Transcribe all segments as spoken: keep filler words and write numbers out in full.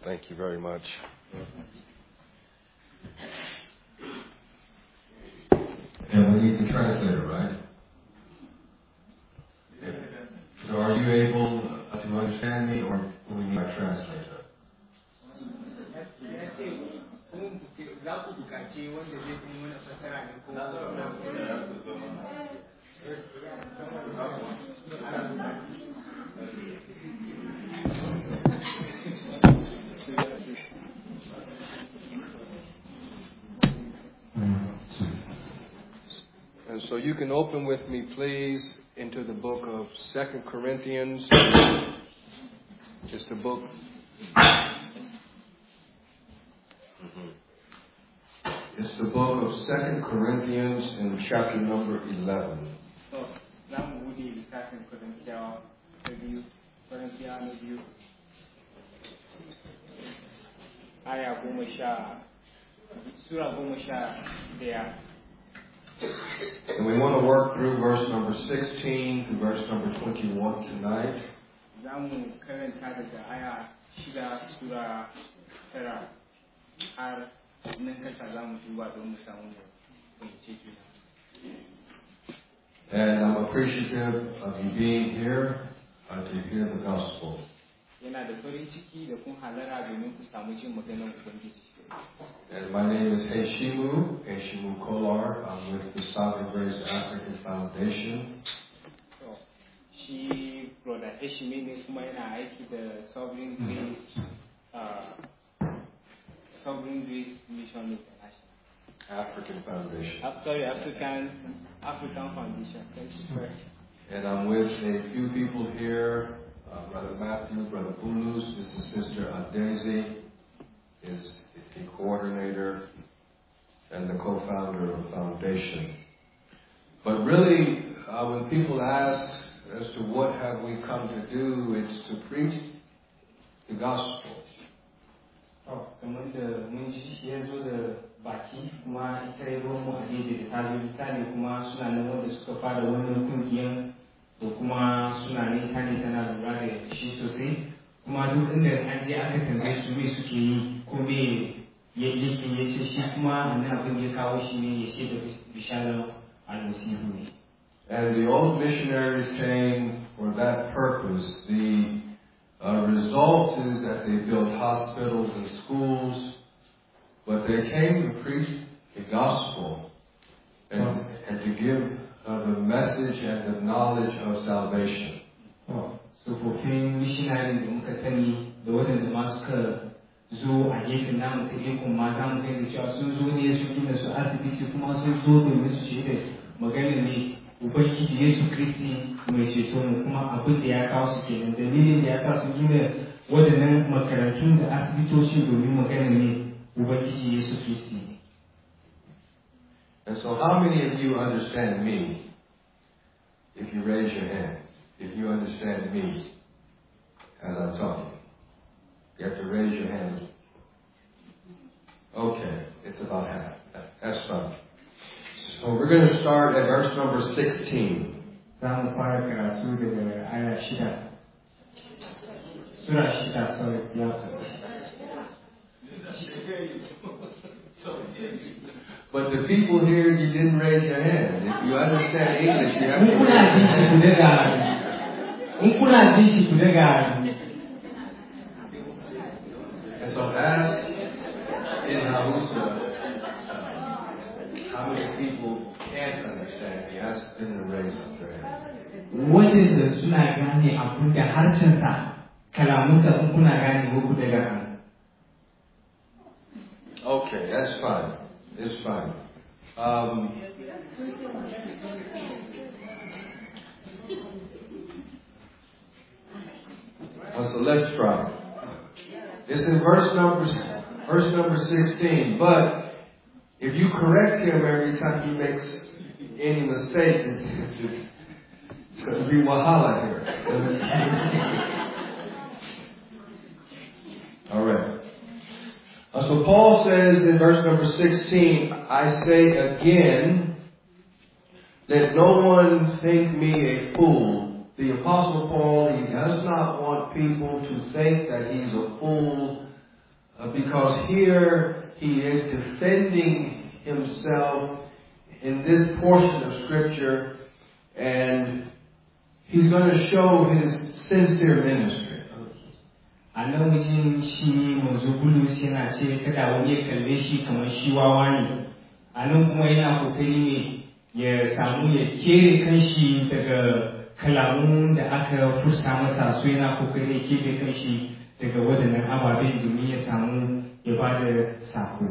Thank you very much. And we need the translator, right? So are you able to understand me, or do we need a translator? And so you can open with me, please, into the book of Second Corinthians. It's the book. Mm-hmm. It's the book of Second Corinthians in chapter number eleven. And we want to work through verse number sixteen to verse number twenty-one tonight. And I'm appreciative of you being here uh, to hear the gospel. And my name is Heshimu, Heshimu Kolar. I'm with the Sovereign Grace African Foundation. Shi brother Heshimi ne kuma yana aiki da Sovereign Grace uh, Sovereign Grace Mission International. African Foundation. Uh, sorry, African African Foundation. Thank you, sir. And I'm with a few people here. Uh, Brother Matthew, Brother Bulus, this is Sister Adezi, is the coordinator and the co-founder of the foundation. But really, uh, when people ask as to what have we come to do, it's to preach the gospel. Oh, kamar da mun shi ya zo da baki kuma ita ya mu a gefe da ta zo ta ne kuma suna nan wanda suka fara wannan kungiyan da kuma suna nan ta ne tana lura da shi sosai kuma duk inda an je aka tambaye su me suke yi ko me ya yake ya ce shi kuma nan abin ya kawo shi ne ya ce da bisharar almasihu ne. And the old missionaries came for that purpose. The uh, result is that they built hospitals and schools, but they came to preach the gospel and, oh. and to give uh, the message and the knowledge of salvation. Oh. Tsofaffin missionary da muka sani da waɗanda ma suka zo a gefen namu ta gefen ma za mu kai da cewa sun zo ne sun gina su asibiti kuma sun zo domin su shaida magana ne Ubangiji Yesu Kristi mai ceto mu kuma abin da ya kawo su kenan dalilin da ya kawo su gina waɗannan makarantun da asibitoci domin magana ne Ubangiji Yesu Kristi. And so how many of you understand me? If you raise your hand. If you understand me as I'm talking. You have to raise your hand. Okay, it's about half. That's fine. So we're going to start at verse number sixteen. Za mu fara karatu daga aya shida. Sura shida, sorry, ya. But the people here, you didn't raise your hand. If you understand English, you have to raise your hand. And so ask in Hausa, how many people can't understand me? Ask them to raise up their hand. Waɗanda suna gane abin da harshensa, kalamunsa in kuna gane ko daga hannu. Okay, that's fine. It's fine. Um, so let's try. It's in verse number verse number sixteen. But if you correct him every time he makes any mistake, it's, it's, it's going to be wahala here. All right. Uh, so Paul says in verse number sixteen, I say again, let no one think me a fool. The Apostle Paul, he does not want people to think that he's a fool uh, because here he is defending himself in this portion of Scripture, and he's going to show his sincere ministry. A nan wajen shi manzo Bulus yana ce kada wani ya kalle shi kamar shi wawa ne. A nan kuma yana kokari ne ya samu ya kere kanshi daga kalamun da aka fursa masa, so yana kokari ya kere kanshi daga waɗannan ababen domin ya samu ya ba da sako.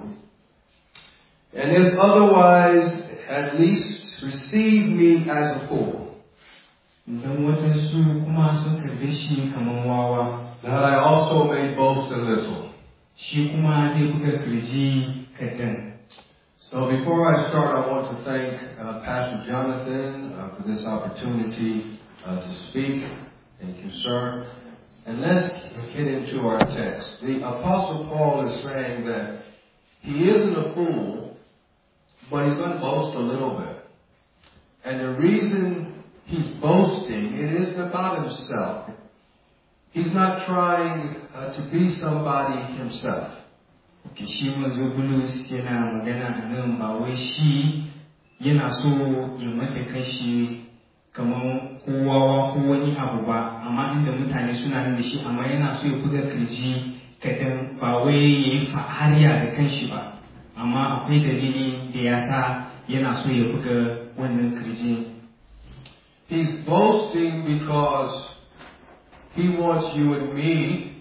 And if otherwise, at least receive me as a fool. Idan waɗansu kuma sun karbe shi kamar wawa, that I also may boast a little. shi kuma zai buga kirji kaɗan. So before I start, I want to thank uh, Pastor Jonathan uh, for this opportunity uh, to speak. Thank you, sir. And let's get into our text. The Apostle Paul is saying that he isn't a fool, but he's going to boast a little bit. And the reason he's boasting, it isn't about himself. He's not trying uh, to be somebody himself. Okay, shi manzo Bulus yana magana a nan ba wai shi yana so ya mata kashi kamar kowawa ko wani abu ba, amma inda mutane suna nan da shi, amma yana so ya buga kirji kadan, ba wai ya yi fahariya da kanshi ba, amma akwai dalili da ya sa yana so ya buga wannan kirji. He's boasting because he wants you and me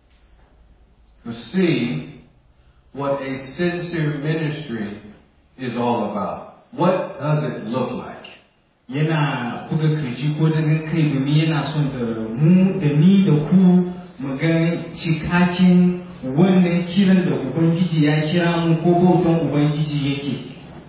to see what a sincere ministry is all about. What does it look like? Yana buga kirji ko daga kai domin yana son da mu da ni da ku mu ga cikakin wannan kiran da Ubangiji ya kira mu ko bautan Ubangiji yake.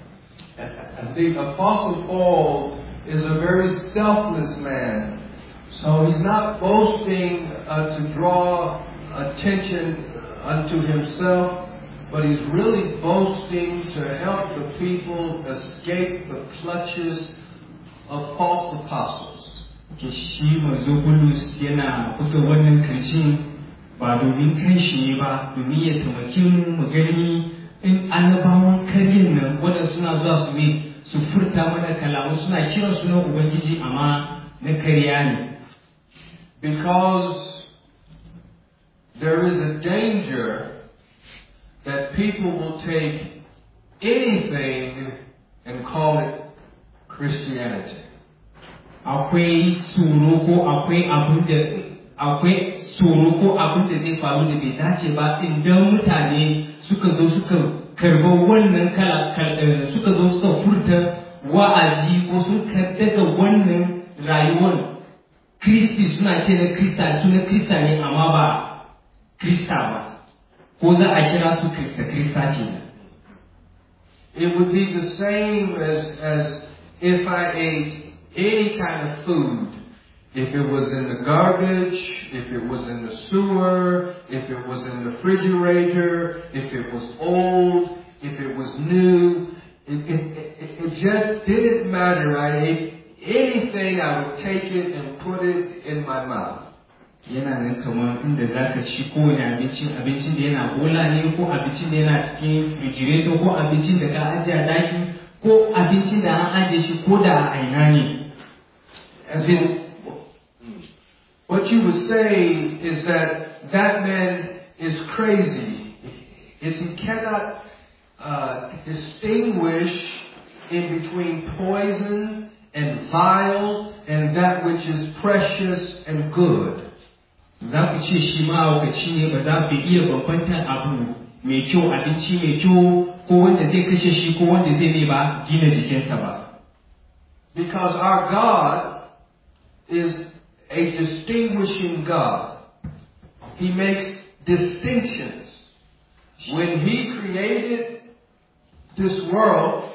The Apostle Paul is a very selfless man. So he's not boasting uh, to draw attention unto himself, but he's really boasting to help the people escape the clutches of false apostles. Shi manzo Bulus yana buga wannan kirjin ba domin kan shi ba, domin ya taimaki mu gani in annabawan karyin nan wanda suna zuwa su ne su furta mana kalamu suna kiran sunan Ubangiji amma na karya ne. Because there is a danger that people will take anything and call it Christianity. Akwai tsoro ko akwai abin da akwai tsoro ko abin da zai faru da bai dace ba idan mutane suka zo suka karba wannan kala suka zo suka furta wa'azi ko sun daga wannan rayuwar Kristi suna ce na Krista suna Krista ne amma ba Krista ba, ko za a kira su Krista Krista ce. It would be the same as as if I ate any kind of food. If it was in the garbage, if it was in the sewer, if it was in the refrigerator, if it was old, if it was new, it, it, it, it just didn't matter. I ate anything, I would take it and put it in my mouth. Yana nan kamar inda za ka ci kowane abincin abincin da yana bola ne ko abincin da yana cikin refrigerator ko abincin da ka ajiye a daki ko abincin da an ajiye shi ko da a aina ne. As in, what you would say is that that man is crazy. Is he cannot uh, distinguish in between poison and vile and that which is precious and good. Za ku ce shi ma'aukaci ne, ba za ku iya bambantar abu mai kyau, abinci mai kyau ko wanda zai kashe shi ko wanda zai ne ba gina jikinsa ba. Because our God is a distinguishing God. He makes distinctions. When He created this world,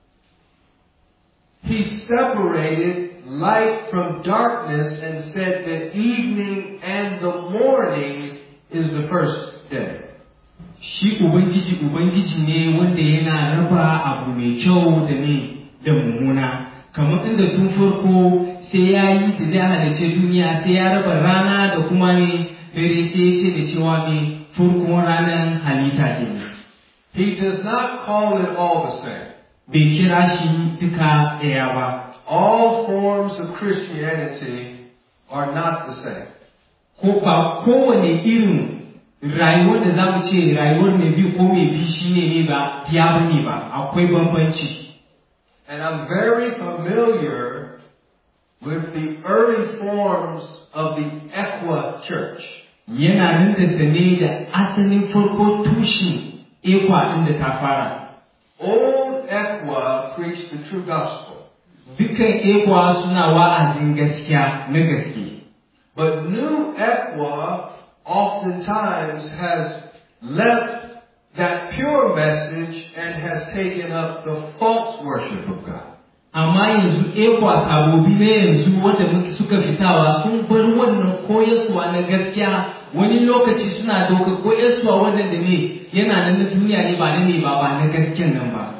He separated light from darkness and said that evening and the morning is the first day. Shi Ubangiji Ubangiji ne wanda yana raba abu mai kyau da ne da mummuna. Kamar inda tun farko sai ya yi da zai halice duniya sai ya raba rana da kuma ne dare sai ya ce da cewa me farkon ranar halitta kenan. He does not call it all the same. Bai kira shi duka ɗaya ba. All forms of Christianity are not the same. Ko ba kowane irin rayuwar da za mu ce rayuwar mai bi ko mai bi shi ne ne ba ya bane ba, akwai bambanci. And I'm very familiar with the early forms of the Equa Church. Yana nan da sane da asalin farko tushen ekwa ɗin da ta fara. Old Equa preached the true gospel. Dukkan ekwa suna wa'azin gaskiya na gaske. But new Equa oftentimes has left that pure message and has taken up the false worship of God. Amma yanzu ekwa sabobi ne yanzu wanda suka fitawa sun bar wannan koyarwa na gaskiya, wani lokaci suna dauka koyarwa wanda ne yana nan na duniya ne ba ne ba ba na gaskiyan nan ba.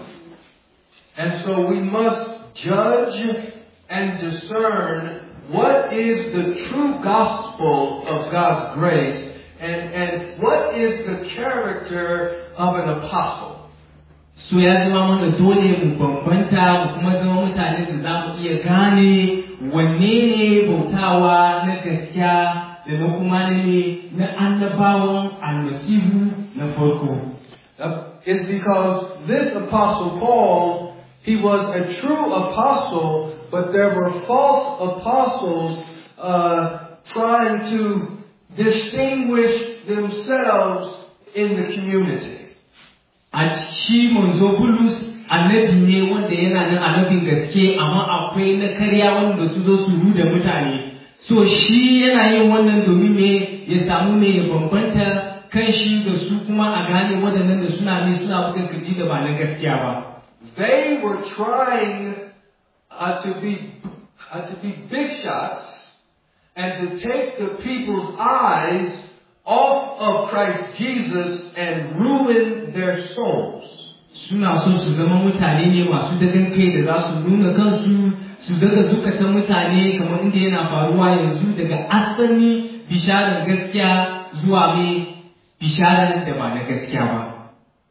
And so we must judge and discern what is the true gospel of God's grace and, and what is the character of an apostle. So ya zama mana dole mu bambanta mu kuma zama mutane da za mu iya gane wanne ne bautawa na gaskiya da na kuma ne na annabawan almasihu na farko. It's because this apostle Paul, he was a true apostle, but there were false apostles uh, trying to distinguish themselves in the community. A shi manzo Bulus annabi ne wanda yana nan annabin gaske, amma akwai na karya wanda su zo su ruda mutane. So shi yana yin wannan domin ne ya samu ne ya bambanta kan shi da su kuma a gane waɗannan da suna ne suna bugan kirji da ba na gaskiya ba. They were trying uh, to be uh, to be big shots and to take the people's eyes off of Christ Jesus and ruin their souls. Suna so su zama mutane ne masu dagan kai da za su nuna kansu su daga zukatan mutane kamar inda yana faruwa yanzu daga asali bisharar gaskiya zuwa mai bisharar da ba na gaskiya ba.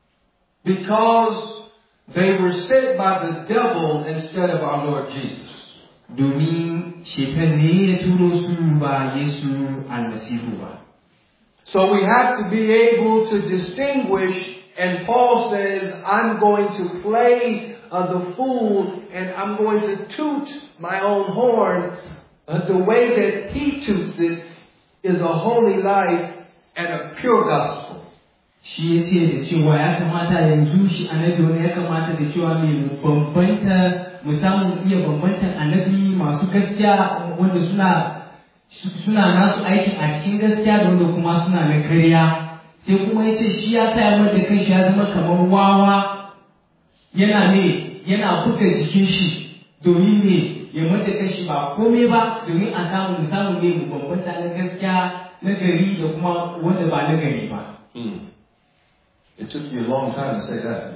Because they were sent by the devil instead of our Lord Jesus. Domin shetan ne ya turo su ba Yesu almasihu ba. So we have to be able to distinguish, and Paul says, I'm going to play uh, the fool and I'm going to toot my own horn. Uh, the way that he toots it is a holy life and a pure gospel. Shi ya ce da cewa ya kamata yanzu shi annabi wani ya kamata da cewa mai bambanta mu samu iya bambantan annabi masu gaskiya wanda suna suna nasu aikin a cikin gaskiya da wanda kuma suna na karya. Sai kuma ya ce shi ya taya mai da kanshi ya zama kamar wawa, yana ne yana buga jikin shi domin ne ya mata kanshi ba komai ba, domin a samu mu samu ne mu bambanta na gaskiya na gari da kuma wanda ba na gari ba. Mm. It took you a long time to say that.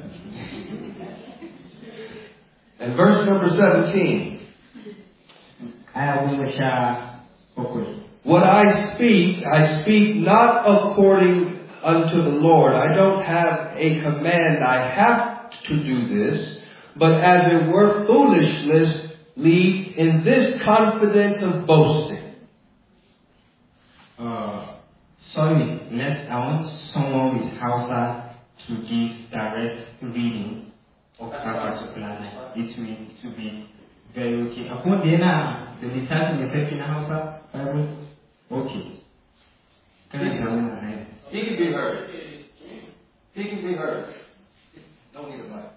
And verse number seventeen. What I speak, I speak not according unto the Lord. I don't have a command. I have to do this. But as it were foolishness, lead in this confidence of boasting. Uh, sorry, let's, I want someone with Hausa to give direct reading of that particular line. It will, it will be very okay. Akwai da yana da littafi mai sarki na Hausa, Bible? Okay. Can I tell you? He can be heard. He can be heard. Don't need a mic.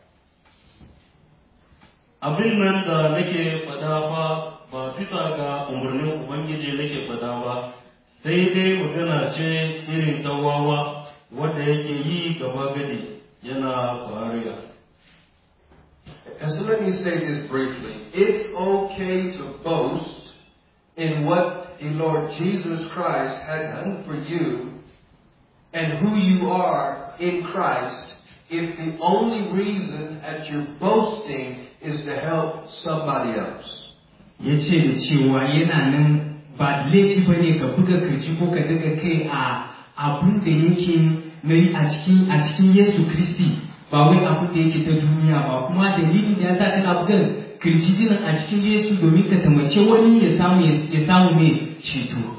Abin nan da nake fada ba ba bisa ga umarnin Ubangiji nake fada ba, sai dai magana ce irin ta wawa wanda yake yi gaba gadi yana fariya. And so let me say this briefly. It's okay to boast in what the Lord Jesus Christ had done for you and who you are in Christ, if the only reason that you're boasting is to help somebody else. Ya ce da cewa yana nan ba laifi ba ne ka buga kirji ko ka daga kai a abun da yake na a cikin a cikin Yesu Kristi ba wai abun da yake ta duniya ba kuma dalilin da yasa kana buga kirji din a cikin Yesu domin ka tamace wani ya samu ya samu mai ceto.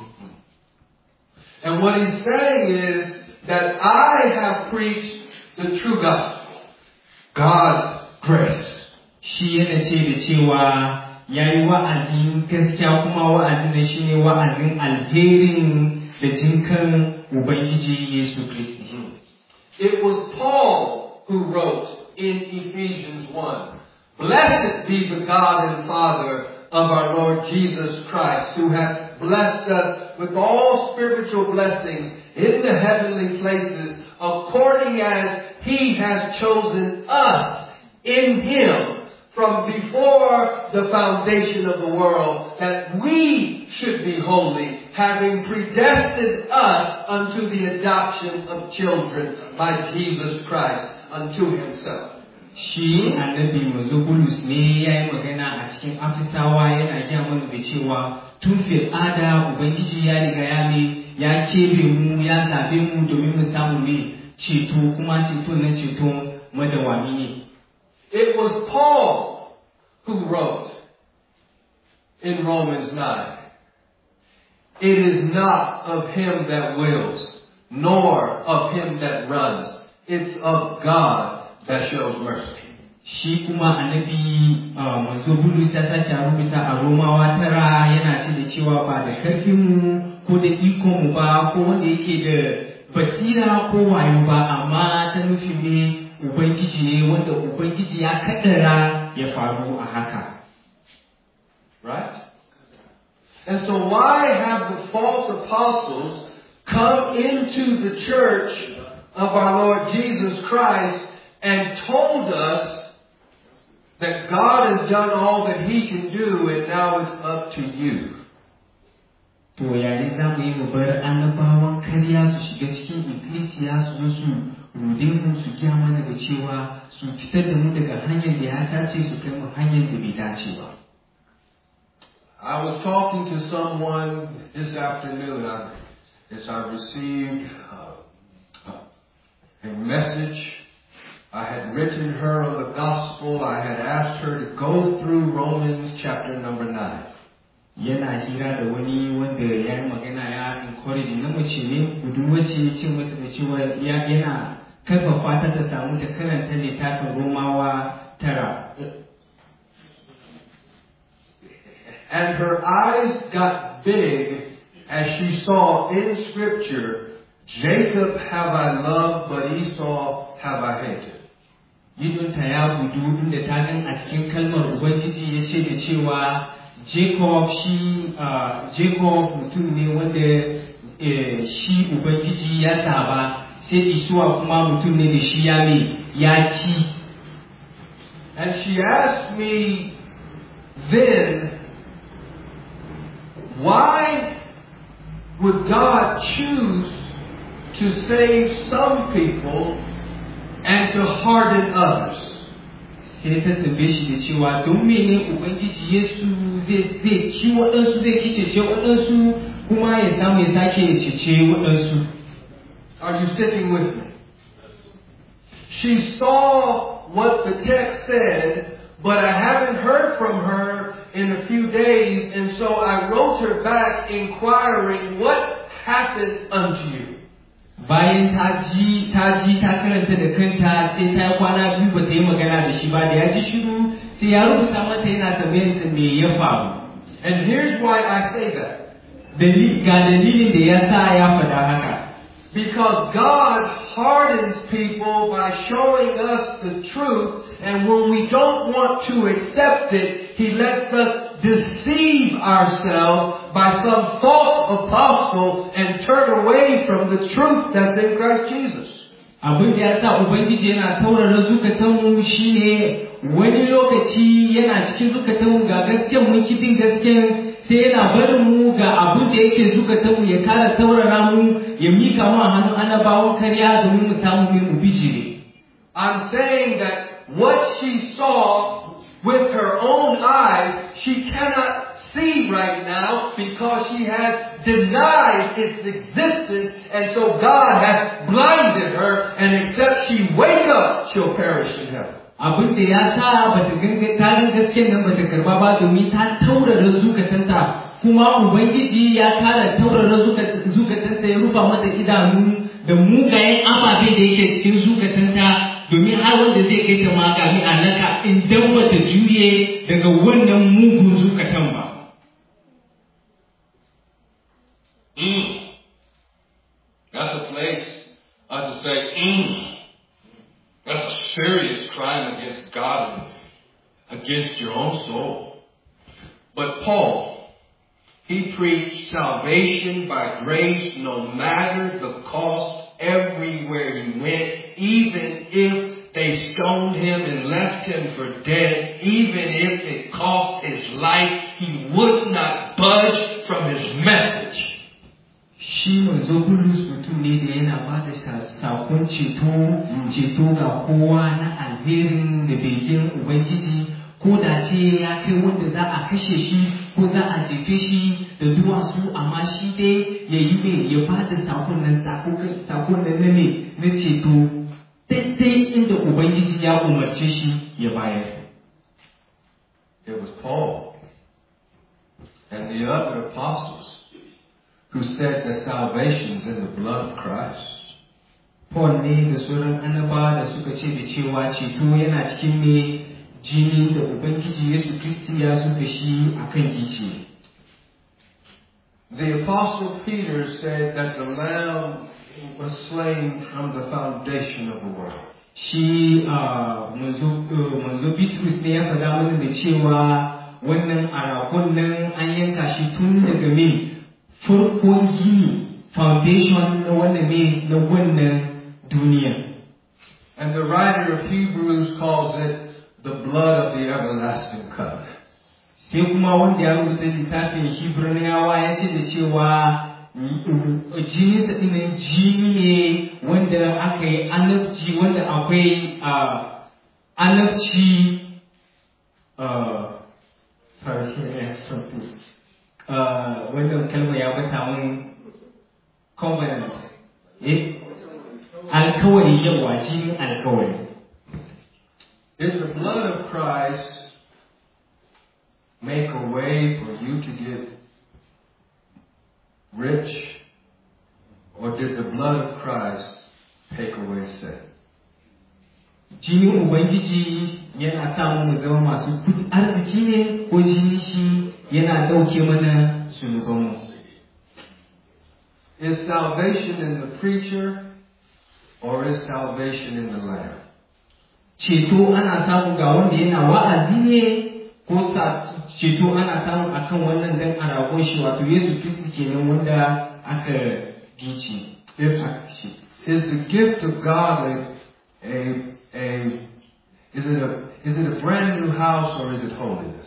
And what he's saying is that I have preached the true gospel, God's grace. Shi yana ce da cewa yayi wa'azin gaskiya kuma wa'azin da shine wa'azin alherin da jinkan Ubangiji Yesu Kristi. It was Paul who wrote in Ephesians one, "Blessed be the God and Father of our Lord Jesus Christ, who hath blessed us with all spiritual blessings in the heavenly places, according as He has chosen us in Him from before the foundation of the world, that we should be holy, having predestined us unto the adoption of children by Jesus Christ unto Himself." Shi annabi manzo Bulus ne ya yi magana a cikin Afisawa yana gaya mana da cewa tun fil ada Ubangiji ya riga ya ne ya kebe mu ya zabe mu domin mu samu ne ceto kuma ceto na ceto madawami ne. It was Paul who wrote in Romans nine, "It is not of him that wills, nor of him that runs. It's of God that shows mercy." Shi kuma annabi manzo Bulus ya sake rubuta a Romawa tara yana ce da cewa ba da karfin mu ko da ikon mu ba ko wanda yake da basira ko wayo ba, amma ta nufi ne Ubangiji ne wanda Ubangiji ya kaddara ya faru a haka. Right? And so why have the false apostles come into the church of our Lord Jesus Christ and told us that God has done all that He can do and now it's up to you? To yayin za mu yi mu bar annabawan karya su shiga cikin ikkilisiya su zo su rudin mu su gya mana da cewa su fitar da mu daga hanyar da ya dace su kai mu hanyar da bai dace ba. I was talking to someone this afternoon I, as I received uh, a message. I had written her on the gospel. I had asked her to go through Romans chapter number nine. Yana hira da wani wanda ya yi magana ya encourage na mace ne budurwa ce ce mata da cewa yana karfafa ta ta samu ta karanta littafin Romawa tara. And her eyes got big as she saw in Scripture, "Jacob have I loved, but Esau have I hated." Idonta ya budu inda ta gan a cikin kalmar Ubangiji ya ce da cewa Jacob shi Jacob mutum ne wanda shi Ubangiji ya zaba, sai Isuwa kuma mutum ne da shi ya ne ya ci. And she asked me then, why would God choose to save some people and to harden others? Sai ta tambaye shi da cewa don mene Ubangiji Yesu zai ci waɗansu zai ki cece waɗansu kuma ya samu ya sake cece waɗansu. Are you sticking with me? She saw what the text said, but I haven't heard from her in a few days, and so I wrote her back inquiring, "What happened unto you?" Bayan ta ji ta ji ta karanta da kanta sai ta yi kwana biyu ba ta yi magana da shi ba, da ya ji shiru sai ya rubuta mata yana tambayar ta me ya faru. And here's why I say that. Dalil ga dalilin da ya sa ya faɗa haka. Because God hardens people by showing us the truth, and when we don't want to accept it, He lets us deceive ourselves by some false apostle and turn away from the truth that's in Christ Jesus. Abin da ya sa Ubangiji yana taurara zukatanmu shi ne wani lokaci yana cikin zukatanmu ga gaskiyar mun kifin gaskiyar sai yana barin mu ga abin da yake zukatanmu ya kara taurara mu ya mika mu a hannun annabawan karya domin mu samu mu bijire. I'm saying that what she saw with her own eyes, she cannot see right now because she has denied its existence, and so God has blinded her, and except she wake up, she'll perish in hell. Abin da ya sa ba ta ganga ta ga gaskiyar nan ba ta karba ba domin ta taurara zukatanta, kuma Ubangiji ya kara taurara zukatanta ya rufa mata idanu da mugayen ababe da yake cikin zukatanta, domin har wanda zai kai ta magami alaka idan ba ta juye daga wannan mugun zukatan ba. Mm. That's a place uh, to say, mm. That's a serious crime against God and against your own soul. But Paul, he preached salvation by grace no matter the cost everywhere he went, even if they stoned him and left him for dead, even if it cost his life, he would not budge from his message. Shi manzo Bulus mutum ne da yana ba da sakon ceto, ceto ga kowa na alherin da begen Ubangiji, ko da ce ya kai wanda za a kashe shi ko za a jefe shi da duwatsu, amma shi dai ya yi ne ya ba da sakon nan sakon nan ne na ceto daidai inda Ubangiji ya umarce shi ya bayar. It was Paul and the other apostles who said that salvation is in the blood of Christ. Paul ne da sauran annaba da suka ce da cewa ceto yana cikin ne jini da Ubangiji Yesu Kristi ya zuba shi a kan gice. The apostle Peter said that the Lamb was slain from the foundation of the world. Shi manzo Bitrus ne ya faɗa mana da cewa wannan arakon nan an yanka shi tun daga me farkon gini, foundation na wannan ne na wannan duniya. And the writer of Hebrews calls it the blood of the everlasting covenant. Sai kuma wanda ya rubuta littafin Hibraniyawa ya ce da cewa jini sa ɗinin jini ne wanda aka yi annabci, wanda akwai annabci wannan kalma ya bata mun covenant, eh alkawari, yawa jinin alkawari. Did the blood of Christ make a way for you to get rich, or did the blood of Christ take away sin? Jinin Ubangiji yana sa mu zama masu arziki ne, ko jini shi yana ɗauke mana zunubanmu? Is salvation in the preacher, or is salvation in the Lamb? Ceto ana samu ga wanda yana wa'azi ne, ko ceto ana samu akan wannan dan aragon shi, wato Yesu Kristi kenan wanda aka gici. Is the gift of God a, a, a is it a is it a brand new house, or is it holiness?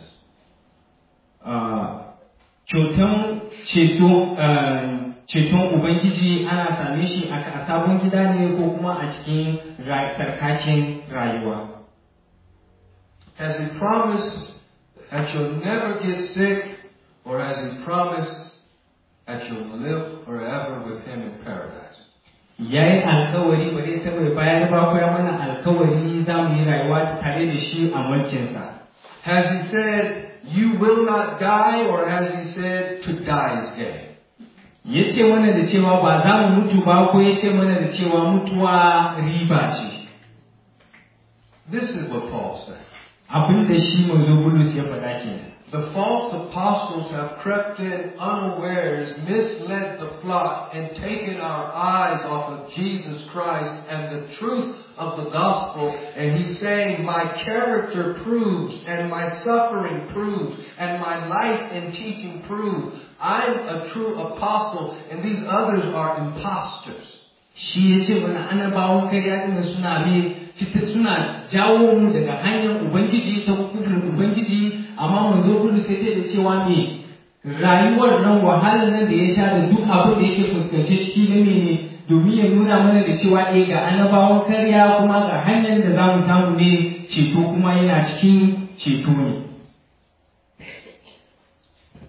Kyautan ceto ceton Ubangiji ana same shi a sabon gida ne ko kuma a cikin sarkakin rayuwa. Has he promised that you'll never get sick, or has he promised that you'll live forever with him in paradise? Ya yi alkawari ba zai taɓa bayar ba, ko ya mana alkawari za mu yi rayuwa tare da shi a mulkinsa. Has he said you will not die, or has he said to die is gain? Ya ce mana da cewa ba za mu mutu ba, ko ya ce mana da cewa mutuwa riba ce? This is what Paul said. Abin da shi manzo Bulus ya faɗa kenan. The false apostles have crept in unawares, misled the flock, and taken our eyes off of Jesus Christ and the truth of the gospel. And he's saying, my character proves, and my suffering proves, and my life in teaching proves. I'm a true apostle, and these others are imposters. Shi ya ce mana annabawan karya ɗin suna ne fita suna jawo mu daga hanyar Ubangiji ta kufurin Ubangiji, amma manzo Bulus sai da cewa me rayuwar nan wahalar nan da ya sha da duk abin da yake fuskance shi ne ne domin ya nuna mana da cewa eh ga annabawan karya kuma ga hanyar da za mu samu ne ceto kuma yana cikin ceto ne.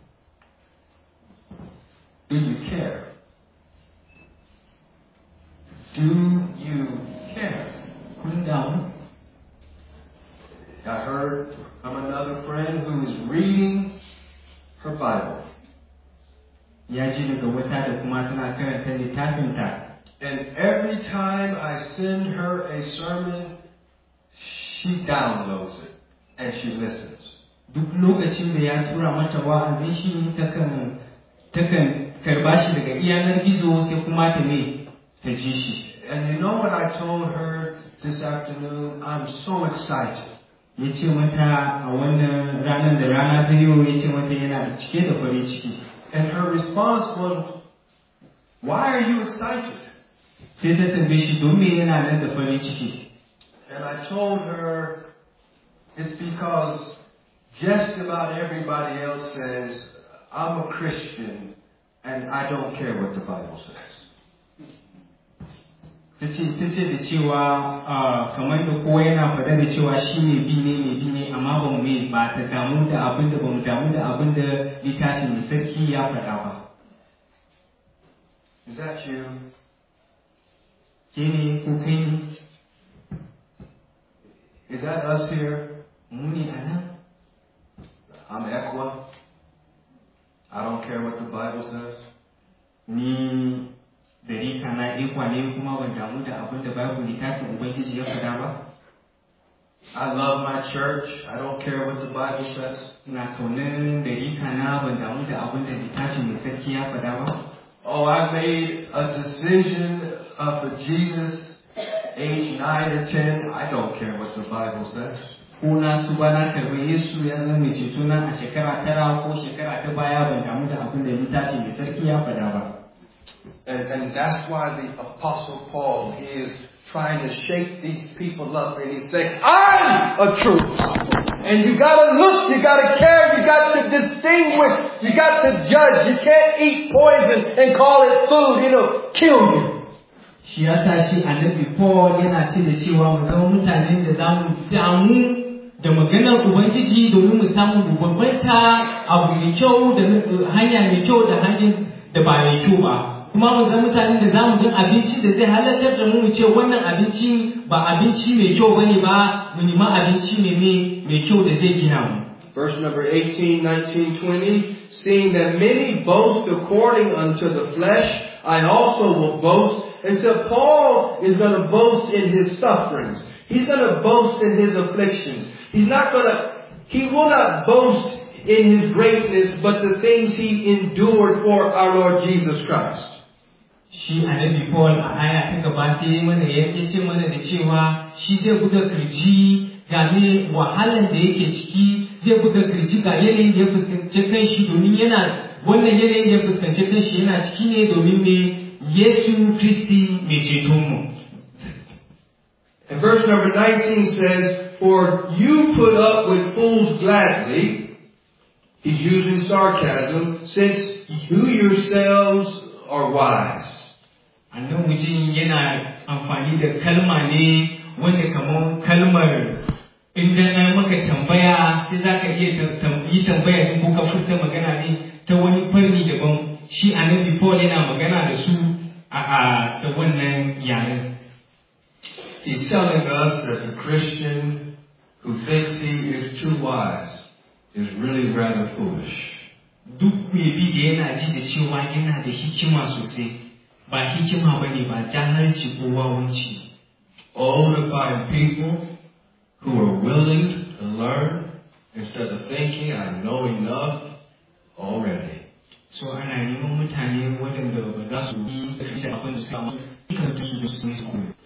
Do you care? Do you care? Kun damu? I heard from another friend who is reading her Bible. Ya ji daga wata da kuma tana karanta littafinta. And every time I send her a sermon, she downloads it and she listens. Duk lokacin da ya tura mata wa'azin shi takan takan karba shi daga yanar gizo sai kuma ta ne ta ji shi. And you know what I told her this afternoon? I'm so excited. Ya ce mata a wannan ranar da rana ta yau ya ce mata yana cike da farin ciki. And her response was, why are you excited? Sai ta tambaye shi don me yana nan da farin ciki. And I told her, it's because just about everybody else says, I'm a Christian and I don't care what the Bible says. Ta ce da cewa kamar da kowa yana faɗa da cewa shi ne bi ne mai bi ne amma ba mu mai ba ta damu da abin da ba mu damu da abin da littafin sarki ya faɗa ba. Is that you? Ke ne ko kai ne? Is that us here? Mu ne a nan? I'm Equa. I don't care what the Bible says. Ni dari kana ikwa ne kuma ban damu da abin da babu littafin Ubangiji ya faɗa ba. I love my church. I don't care what the Bible says. Ina kaunin dari kana ban damu da abin da littafin mai sarki ya faɗa ba. Oh, I made a decision uh, for Jesus, age nine or ten. I don't care what the Bible says. Ko na su ba na karɓi Yesu ya zama mai ceto na a shekara tara ko shekara ta baya ban damu da abin da littafin mai sarki ya faɗa ba. And, and that's why the Apostle Paul, he is trying to shake these people up and he's saying, I'm a true apostle. And you gotta look, you gotta care, you got to distinguish, you got to judge. You can't eat poison and call it food, it'll kill you. Shi ya sa shi annabi Paul yana ce da cewa mu zama mutanen da za mu damu da maganar Ubangiji domin mu samu mu bambanta abu mai kyau da hanya mai kyau da hanyar da ba mai kyau ba. Kuma mu zama mutanen da za mu jin abinci da zai halartar da mu mu ce wannan abinci ba abinci mai kyau bane ba, mu nima abinci mai mai kyau da zai gina mu. Verse number eighteen, nineteen, twenty, seeing that many boast according unto the flesh, I also will boast. And so Paul is going to boast in his sufferings. He's going to boast in his afflictions. He's not going to, he will not boast in his greatness, but the things he endured for our Lord Jesus Christ. Shi annabi Paul a aya ta gaba sai mana ya ce mana da cewa shi zai buga kirji game wahalan da yake ciki, zai buga kirji ga yanayin da ya fuskanci kanshi domin yana wannan yanayin da ya fuskanci kanshi yana ciki ne domin me Yesu Kristi mai ceton mu. And verse number nineteen says, for you put up with fools gladly. He's using sarcasm, since you yourselves are wise. Annan mutum yana amfani da kalma ne wanda kamar kalmar inda na maka tambaya sai za ka iya yi tambaya in ko ka furta magana ne ta wani fanni daban. Shi annabi Paul yana magana da su a da wannan yaren. He's telling us that the Christian who thinks he is too wise is really rather foolish. Duk mai bi da yana ji da cewa yana da hikima sosai, ba hikima ba ne ba jahilci ko wawanci. Oh, to find people who are willing to learn instead of thinking I know enough already. So ana neman mutane waɗanda ba za su yi da abin da suka amma ikan su da su su koyo.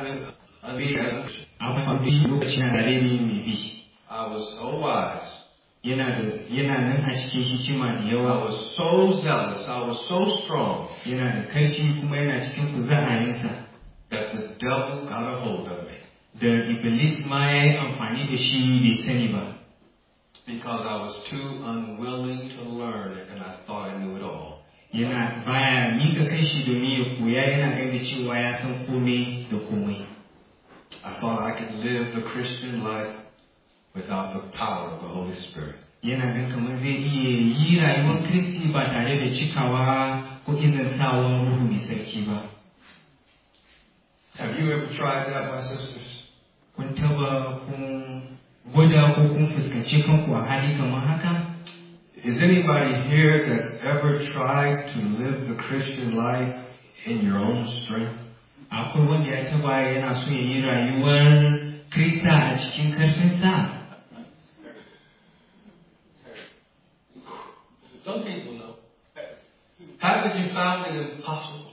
Abin da lokaci na da rai mai bi. I was so wise. Yana da yana nan a cikin hikima da I yawa. was so zealous. I was so strong Yana da karfi kuma yana cikin kuzarinsa. that the devil got a hold of me Da Iblis ma ya yi amfani da shi bai sani ba. because I was too unwilling to learn it and I thought I knew it all. Yana baya mika kai shi domin ya koya, yana gani cewa ya san komai da komai. I thought I could live the Christian life without the power of the Holy Spirit. yana gan kamar zai iya yi rayuwar Kristi ba tare da cikawa ko izantawa Ruhu mai sarki ba. Have you ever tried that, my sisters? Kun taba kun gwada ko kun fuskanci kanku a hali kamar haka? Is anybody here that's ever tried to live the Christian life in your own strength? Akwai wanda ya taba yana so ya yi rayuwar Krista a cikin karfinsa? Some people know. Haven't you found it impossible?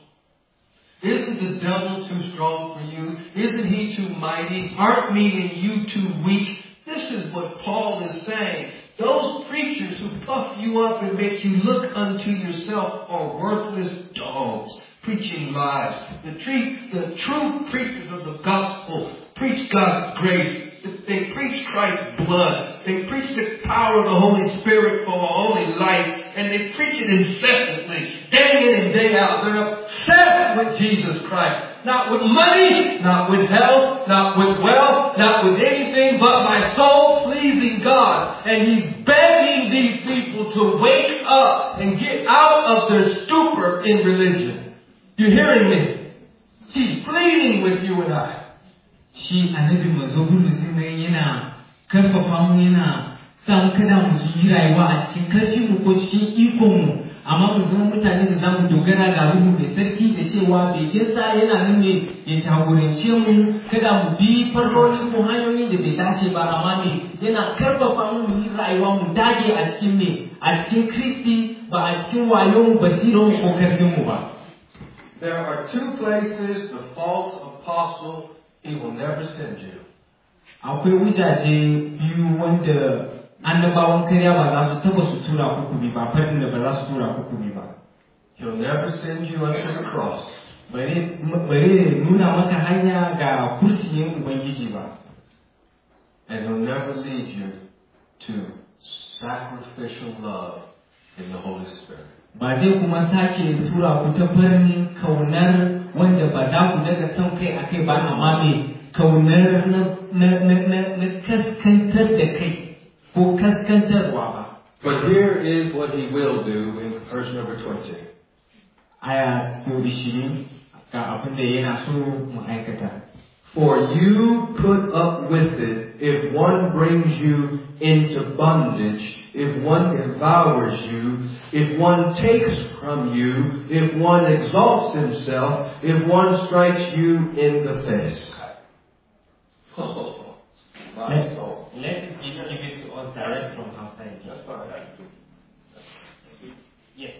Isn't the devil too strong for you? Isn't he too mighty? Aren't me and you too weak? This is what Paul is saying. Those preachers who puff you up and make you look unto yourself are worthless dogs, preaching lies. The, tre- the true preachers of the gospel preach God's grace. They preach Christ's blood. They preach the power of the Holy Spirit for a holy life. And they preach it incessantly, day in and day out. They're obsessed with Jesus Christ. Not with money, not with health, not with wealth, not with anything but my soul pleasing God. And he's begging these people to wake up and get out of their stupor in religion. You hearing me? He's pleading with you and I. Shi annabi manzo Bulus ne yana karfafa mu yana sa mu kada mu yi rayuwa a cikin karfi mu ko cikin ikon mu, amma mu zama mutane da zamu dogara ga Ruhu mai sarki da cewa begen sa yana nan ne ya jagorance mu, kada mu bi farlolin mu hanyoyin da bai dace ba, amma ne yana karfafa mu mu yi rayuwa mu dage a cikin me a cikin Kristi ba a cikin wayo mu basiron ko karfin mu ba. There are two places the false apostle, he will never send you. Akwai wujaje biyu wanda annabawan karya ba za su taba su tura hukumi ba, farin da ba za su tura hukumi ba. He'll never send you unto the cross. Bare bare nuna maka hanya ga kursiyin Ubangiji ba. And he'll never lead you to sacrificial love in the Holy Spirit. Ba zai kuma sake tura ku ta farin kaunar wanda ba za ku daga son kai a kai ba, amma me kaunar na kaskantar da kai ko kaskantarwa ba. But here is what he will do in verse number twenty. Aya ko ishirin ga abin da yana so mu aikata. For you put up with it if one brings you into bondage, if one devours you, if one takes from you, if one exalts himself, if one strikes you in the face. Oh, my Let, soul. let's give, give it to us direct from outside. That's fine. Yes.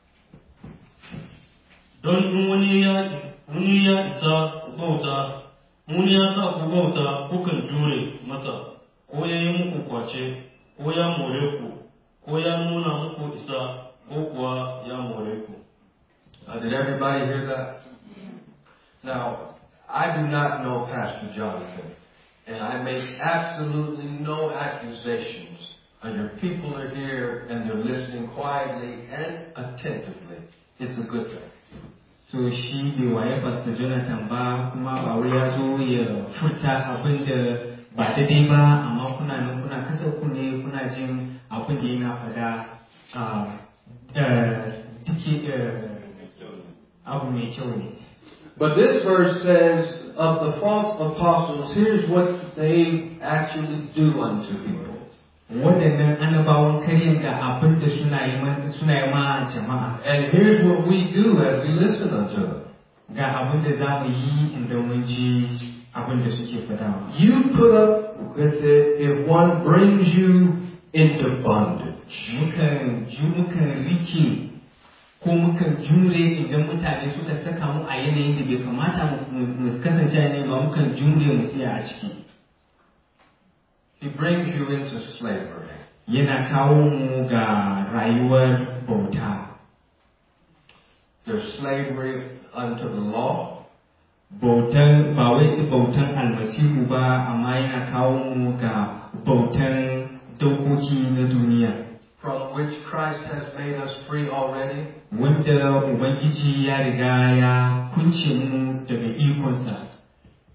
Don wani ya wani ya isa bauta, wani ya sa ku bauta kukan jure masa, ko ya yi muku kwace, ko ya more ku, ko ya nuna muku isa, ko kuwa ya more ku. Uh, did everybody hear that? Now, I do not know Pastor Jonathan, and I make absolutely no accusations. And your people are here and they're listening quietly and attentively. It's a good thing. So shi bai waye Pastor Jonathan ba, kuma ba wai ya zo ya furta abin da ba daidai ba, amma kuna nan kuna kasa kunne kuna jin abin da yana fada duke abu mai kyau ne. But this verse says of the false apostles, here's what they actually do unto people. Waɗannan annabawan karyan ga abin da suna yi ma jama'a. And here's what we do as we listen unto them. Ga abin da za mu yi inda mun ji abin da suke faɗa. You put up with it if one brings you into bondage. Mukan ju mukan rike ko mukan jure idan mutane suka saka mu a yanayin da bai kamata mu kasance ne ba, mukan jure mu tsaya a ciki. He brings you into slavery. Yana kawo mu ga rayuwar bauta. There's slavery unto the law. Bautan ba wai bautan almasihu ba, amma yana kawo mu ga bautan dokoki na duniya. From which Christ has made us free already. Wanda Ubangiji ya riga ya kunce mu daga ikonsa. He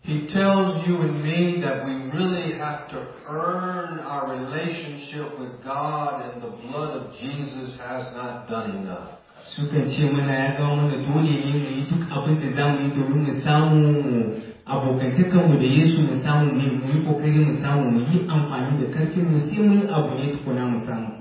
he tells you and me that we really have to earn our relationship with God, and the blood of Jesus has not done enough. Sukan ce mana ya zama mana dole ne mu yi duk abin da za mu yi domin mu samu abokantakanmu da Yesu mu samu ne mu yi kokari mu samu mu yi amfani da karfin mu sai mu yi abu ne tukuna mu samu.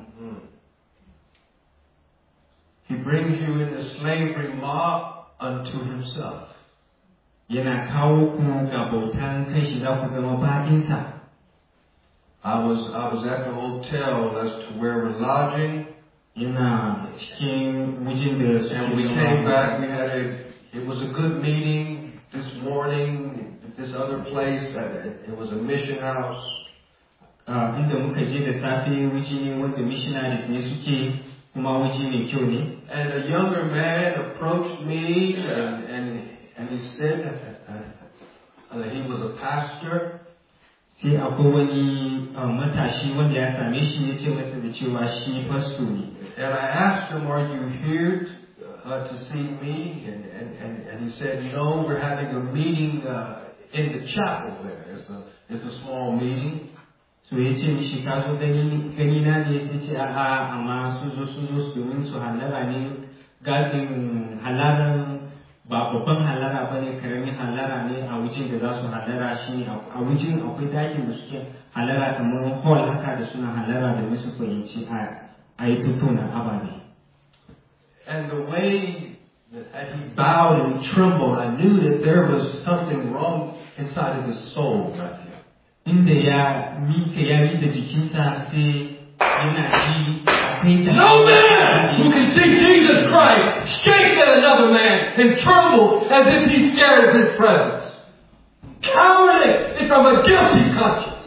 He brings you in the slavery mob unto himself. Yana kawo ku ga bautan kai shi za ku zama baɗinsa. I was I was at the hotel as to where we're lodging. Yana cikin wajen da su And we came back, we had a, it was a good meeting this morning at this other place. It was a mission house. Inda muka je da safe waje ne wanda missionaries ne suke kuma waje mai kyau ne. And a younger man approached me and, and, and he said that he was a pastor. Sai akwai wani matashi wanda ya same shi ya ce masa da cewa shi pastor ne. And I asked him, are you here uh, to see me? And, and, and, and he said, no, we're having a meeting uh, in the chapel there. It's a, it's a small meeting. So ya ce mishi ka zo gani gani na ne sai ce a'a amma sun zo sun zo domin su halara ne gadin halaran ba babban halara ba ne karamin halara ne a wajen da za su halara shi ne a wajen akwai dakin da suke halara kamar hall haka da suna halara da musu fahimci a a yi tutuna ababe. And the way that he bowed and trembled, I knew that there was something wrong inside of his soul right there. Inda ya mika ya yi da jikinsa sai yana ji akwai da No man who can see Jesus Christ shake at another man and tremble as if he's scared of his presence. Cowardice is from a guilty conscience.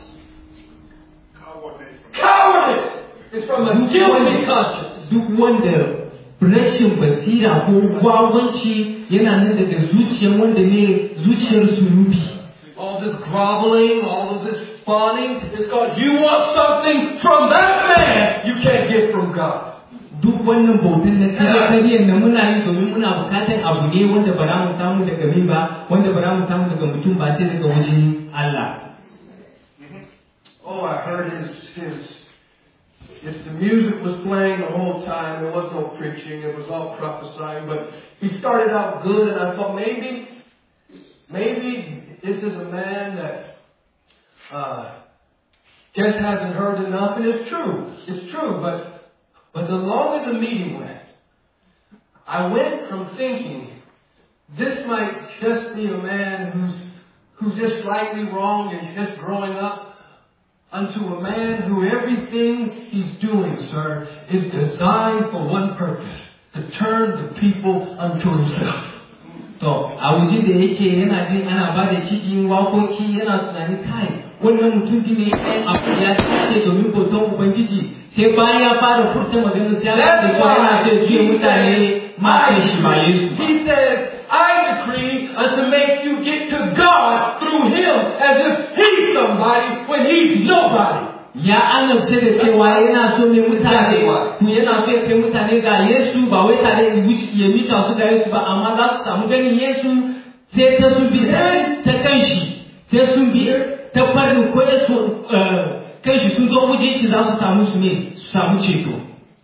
Cowardice is from a guilty conscience. Duk wanda rashin basira ko wawanci yana nan daga zuciyar wanda ne zuciyar sunubi. All this groveling, all of this fawning, is because you want something from that man you can't get from God. Duk wannan bautan na kariya da muna yi domin muna bukatar abu ne wanda ba za mu samu daga min ba, wanda ba za mu samu daga mutum ba sai daga wajen Allah. Oh, I heard his, his, if the music was playing the whole time, there was no preaching, it was all prophesying, but he started out good, and I thought maybe, maybe this is a man that uh, just hasn't heard enough, and it's true, it's true, but but the longer the meeting went, I went from thinking, this might just be a man who's who's just slightly wrong and just growing up, unto a man who everything he's doing, sir, is designed for one purpose, to turn the people unto himself. To, a waje da yake yana jin ana ba da kiɗin wakoki yana tunani kai wannan mutum ne ɗayan abu ya ce domin bautan Ubangiji sai bayan ya fara furta maganar sai ya da cewa yana so juya mutane ma kai shi ba Yesu. He said, I decree to make you get to God through him as if he's somebody when he's nobody. Ya annabce da cewa yana so mai mutane ku yana so ya kai mutane ga Yesu ba wai tare da wuce ya mika su ga Yesu ba amma za su samu ganin Yesu sai ta sun bi ta kanshi sai sun bi ta farin ko Yesu kanshi sun zo waje shi za su samu su ne su samu ceto.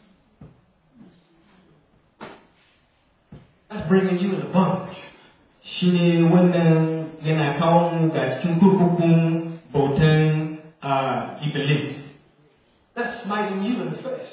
That's bringing you into bondage. Shine wannan yana kawo mu ga cikin kurkukun bautan Uh, Iblis. That's smiting you in the face.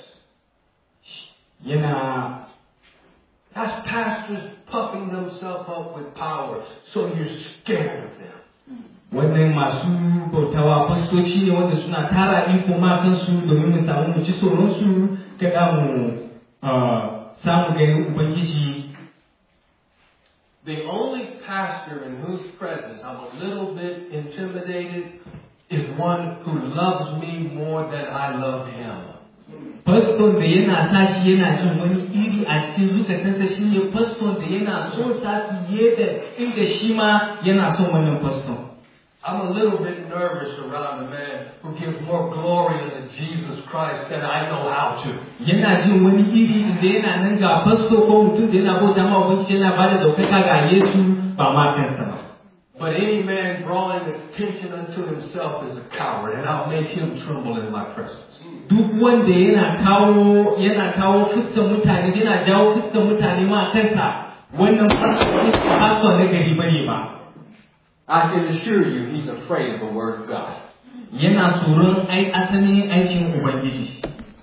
Yana That's pastors puffing themselves up with power, so you're scared of them. Wannan masu bautawa fastoci ne wanda suna tara iko ma kansu domin mu samu mu ji tsoron su kada mu samu ganin Ubangiji. The only pastor in whose presence I'm a little bit intimidated is one who loves me more than I love him. Pastor da yana tashi yana jin wani iri a cikin zuciyarsa shi ne pastor da yana so sa fiye da inda shi ma yana son wannan pastor. I'm a little bit nervous around a man who gives more glory to Jesus Christ than I know how to. Yana jin wani iri da yana nan ga pastor ko mutum da yana bauta ma Ubangiji yana bada daukaka ga Yesu ba ma kansa ba. But any man drawing attention unto himself is a coward, and I'll make him tremble in my presence. Duk wanda yana kawo yana kawo fuskar mutane yana jawo fuskar mutane ma kansa wannan ba su na gari bane ba. I can assure you he's afraid of the word of God. Yana tsoron ai asalin aikin Ubangiji.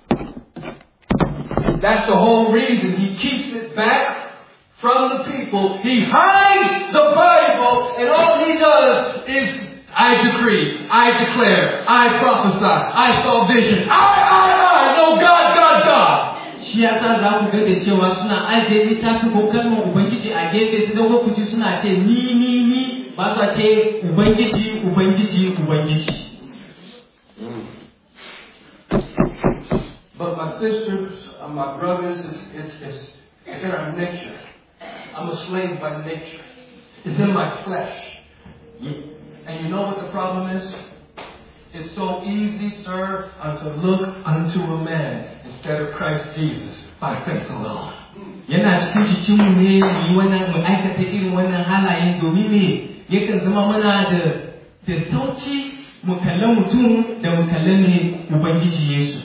That's the whole reason he keeps it back from the people. He hides the Bible, and all he does is, I decree, I declare, I prophesy, I saw vision, I, I, I, no God, God, God. Shi yasa za ku ga da cewa suna ajiye littafin ko kalmar Ubangiji a gefe su don ku ji suna ce ni ni ni ba sa ce Ubangiji Ubangiji Ubangiji. But my sisters, uh, my brothers, it's, it's, it's, it's in our nature. I'm a slave by nature. It's in my flesh. And you know what the problem is? It's so easy, sir, uh, to look unto a man instead of Christ Jesus by faith alone. Yana cikin jikinmu ne mu wannan mu aikata irin wannan halaye domin me yakan zama muna da da sauci mu kalla mutum da mu kalla ne Ubangiji Yesu.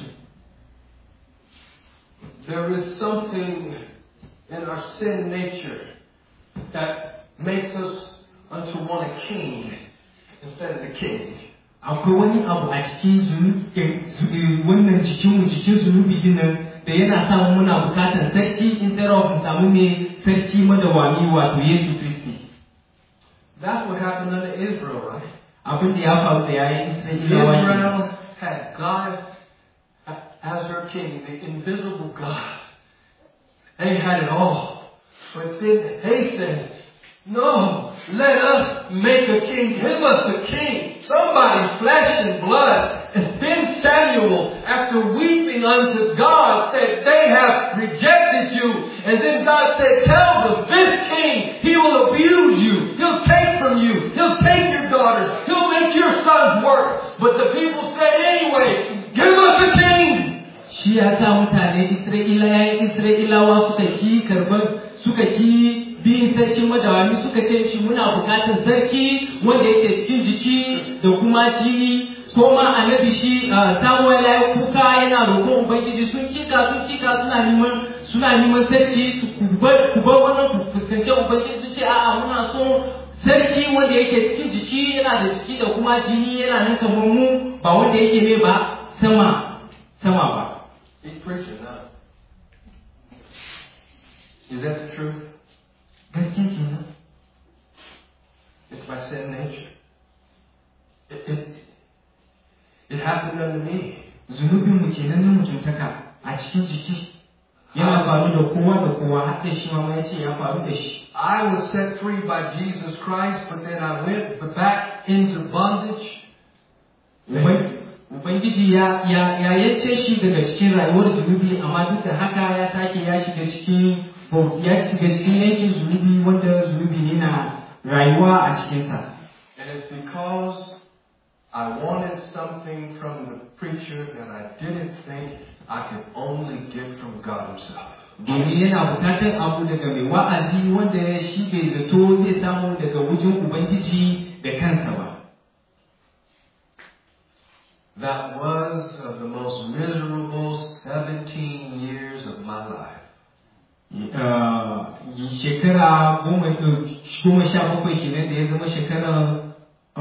There is something in our sin nature that makes us unto one a king instead of the king. Akwai wani abu a cikin wannan jikinmu jikin zunubi dinnan da yana samun muna bukatar sarki instead of mu samu ne sarki madawami wato Yesu Kristi. That's what happened unto Israel, right? Abin da ya faru da yayin Isra'ilawa. Israel had God as her king, the invisible God. They had it all. But then they said, no, let us make a king. Give us a king. Somebody, flesh and blood. And then Samuel, after weeping unto God, said, they have rejected you. And then God said, tell them, this king, he will abuse you. He'll take from you. He'll take your daughters. He'll make your sons work. But the people said, anyway, give us a king. Shi ya sa mutane Isra'ilawa Isra'ilawa suka ki karban suka ki bin sarkin madawami suka ce shi muna bukatar sarki wanda yake cikin jiki da kuma jini ko ma annabi shi Samuel ya kuka yana roƙon Ubangiji sun kika sun kika suna neman suna neman sarki su kubar kubar wannan ku fuskance Ubangiji su ce a'a muna so sarki wanda yake cikin jiki yana da jiki da kuma jini yana nan kamar mu ba wanda yake ne ba sama sama ba. He's preaching now. Is that the truth? It's my sin nature. It, it, it happened unto me. Zunubin mu kenan na mutuntaka a cikin jiki. Yana faru da kowa da kowa har da shi ma ya ce ya faru da shi. I was set free by Jesus Christ, but then I went back into bondage. Ubangiji ya ya ya yace shi daga cikin rayuwar zunubi amma duk da haka ya sake ya shiga cikin ya shiga cikin yankin zunubi wanda zunubi ne na rayuwa a cikin sa. And it's because I wanted something from the preacher that I didn't think I could only get from God Himself. Domin yana bukatar abu daga mai wa'azi wanda shi bai zato zai samu daga wajen Ubangiji da kansa ba. That was uh, the most miserable seventeen years of my life. Shekara goma sha bakwai kenan da ya zama shekaran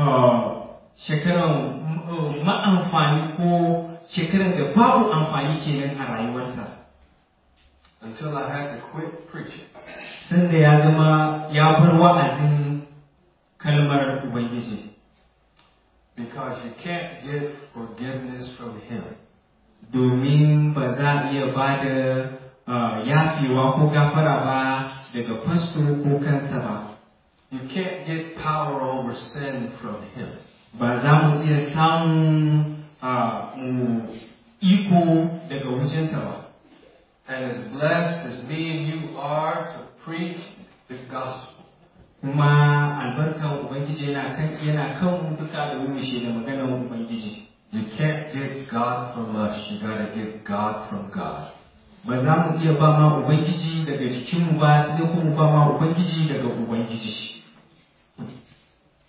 shekaran ma'amfani ko shekaran da babu amfani kenan a rayuwarsa. Until I had to quit preaching. Sanda ya zama ya bar wa'azin kalmar Ubangiji. Because you can't get forgiveness from Him. Domin ba za a iya ba da yafewa ko gafara ba daga fasto ko kansa ba. You can't get power over sin from Him. Ba za mu iya samun mu iko daga wajensa ba. And as blessed as me and you are to preach the gospel. Kuma albarkan Ubangiji yana kan yana kan duka da wuce da maganar Ubangiji. You can't get God from us. You got to get God from God. Ba za mu iya ba ma Ubangiji daga jikinmu ba, sai kuma ba ma Ubangiji daga Ubangiji.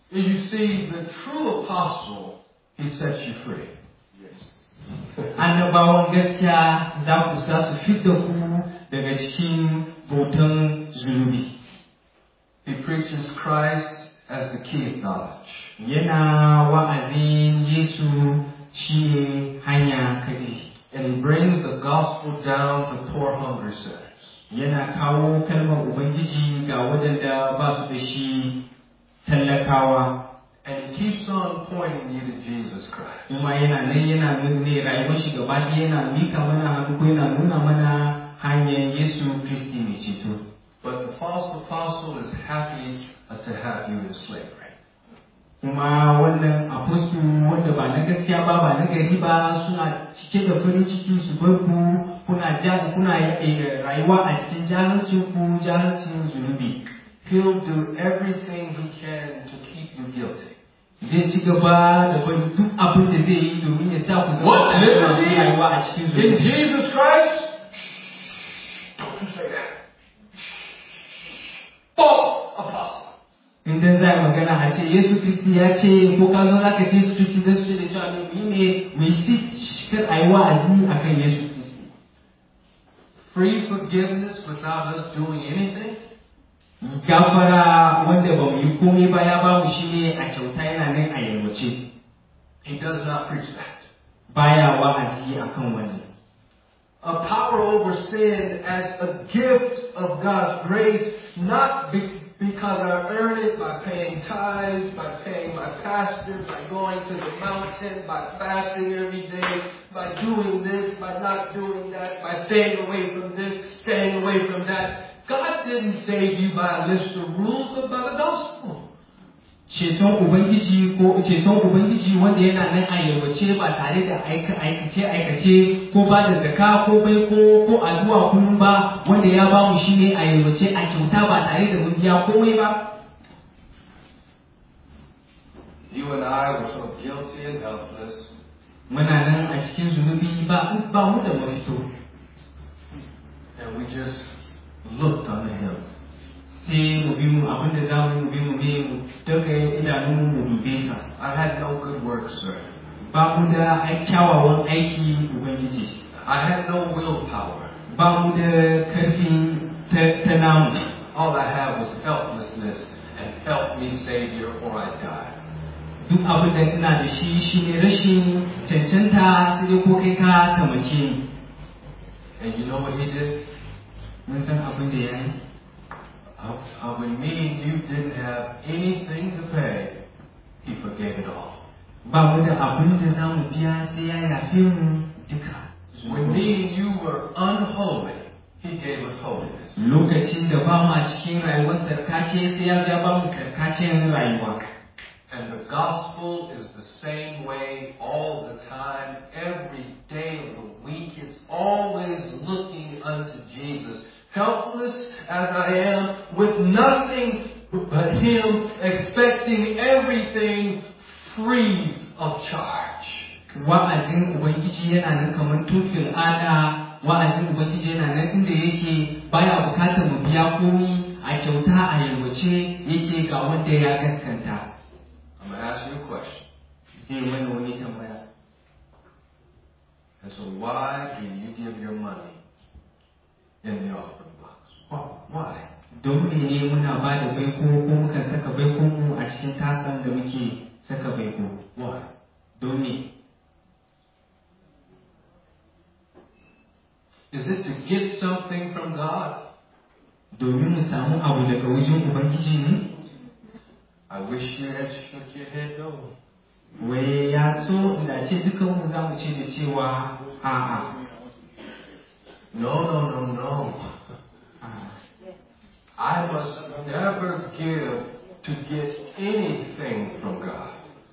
You see, the true apostle, he sets you free. Annabawan gaskiya za ku sa su fita ku daga cikin bautan zunubi. He preaches Christ as the key of knowledge. Yana wa'azin Yesu shi ne hanya kaɗai. And he brings the gospel down to poor hungry sinners. Yana kawo kalmar Ubangiji ga waɗanda ba su da shi tallakawa. And he keeps on pointing you to Jesus Christ. Kuma yana nan yana nuna rayuwar shi gaba ɗaya yana mika mana hannu ko yana nuna mana hanyar Yesu Kristi mai ceto. But the false apostle is happy to have you in slavery. Kuma wannan apostle wanda ba na gaskiya ba ba na gari ba suna cike da farin ciki su bar ku kuna ja kuna rayuwa a cikin jahilcin ku jahilcin zunubi. He'll do everything he can to keep you guilty. Zai ci gaba da bari duk abin da zai yi domin ya sa ku zama rayuwa a cikin zunubi. In Jesus Christ? Don't say that. False apostle. Idan za a magana a ce Yesu Kristi ya ce ko ka zo za ka ce Yesu Kristi zai ce da cewa ne mu ne mu yi kar a yi wa'azi a kan Yesu Kristi. Free forgiveness without us doing anything? Gafara wanda ba mu yi komai ba ya ba mu shi ne a kyauta yana nan a yalwace. He does not preach that. Baya wa'azi a kan wannan. A power over sin as a gift of God's grace, not be, because I earn it by paying tithes, by paying my pastor, by going to the mountain, by fasting every day, by doing this, by not doing that, by staying away from this, staying away from that. God didn't save you by a list of rules, but by the gospel. Ceton Ubangiji ko ceton Ubangiji wanda yana nan a yalwace ba tare da aikace aikace ko ba da zaka ko bai ko ko addu'a kullum ba wanda ya ba mu shine a yalwace a kyauta ba tare da mun biya komai ba. You and I were so guilty and helpless. Muna nan a cikin zunubi ba ba mu da mafito. And we just looked on the hill. Sai mu bi mu abin da za mu bi mu ne mu daga idanun mu dube sa. I had no good works, sir. Ba mu da kyawawan aiki Ubangiji. I had no willpower. Ba mu da karfi ta namu. All I had was helplessness, and help me, Savior, or I die. Duk abin da ina da shi shine rashin cancanta sai ko kai ka tamake ni. And you know what he did? Mun san abin da ya yi. Uh, when me and you didn't have anything to pay, he forgave it all. Ba mu da abin da za mu biya sai ya yafe mu duka. When me and you were unholy, he gave us holiness. Lokacin da ba mu a cikin rayuwar sarkace sai ya ga ba mu sarkacen rayuwa. And the gospel is the same way all the time, every day of the week. It's always looking unto Jesus. Helpless as I am, with nothing but him, expecting everything free of charge. Wa'azin Ubangiji yana nan kamar tufin ada, wa'azin Ubangiji yana nan inda yake baya bukatar mu biya komi a kyauta a yalwace yake ga wanda ya gaskanta. I'm going to ask you a question. Zai mana wani tambaya. And so why do you give your money in the offering box? Why? Don ne muna ba da baiko ko muka saka baikon mu a cikin tasan da muke saka baiko. Why? Don me? Is it to get something from God? Domin mu samu abu daga wajen Ubangiji ne? I wish you had shook your head no. Wai ya so da ce dukan mu za mu ce da cewa a'a. No, no, no, no. I must never give to get anything from God.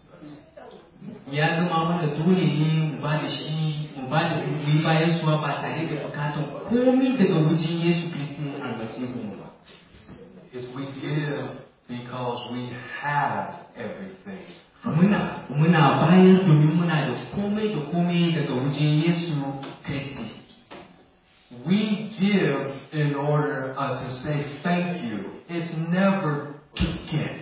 Ya zama mana dole ne mu ba da shi, mu ba da kuɗi bayan suwa ba tare da bukatan komai daga wajen Yesu Kristi almasihu mu ba. Is we give because we have everything. Muna muna bayan domin muna da komai da komai daga wajen Yesu Kristi. We give in order uh, to say thank you. It's never to get. Muna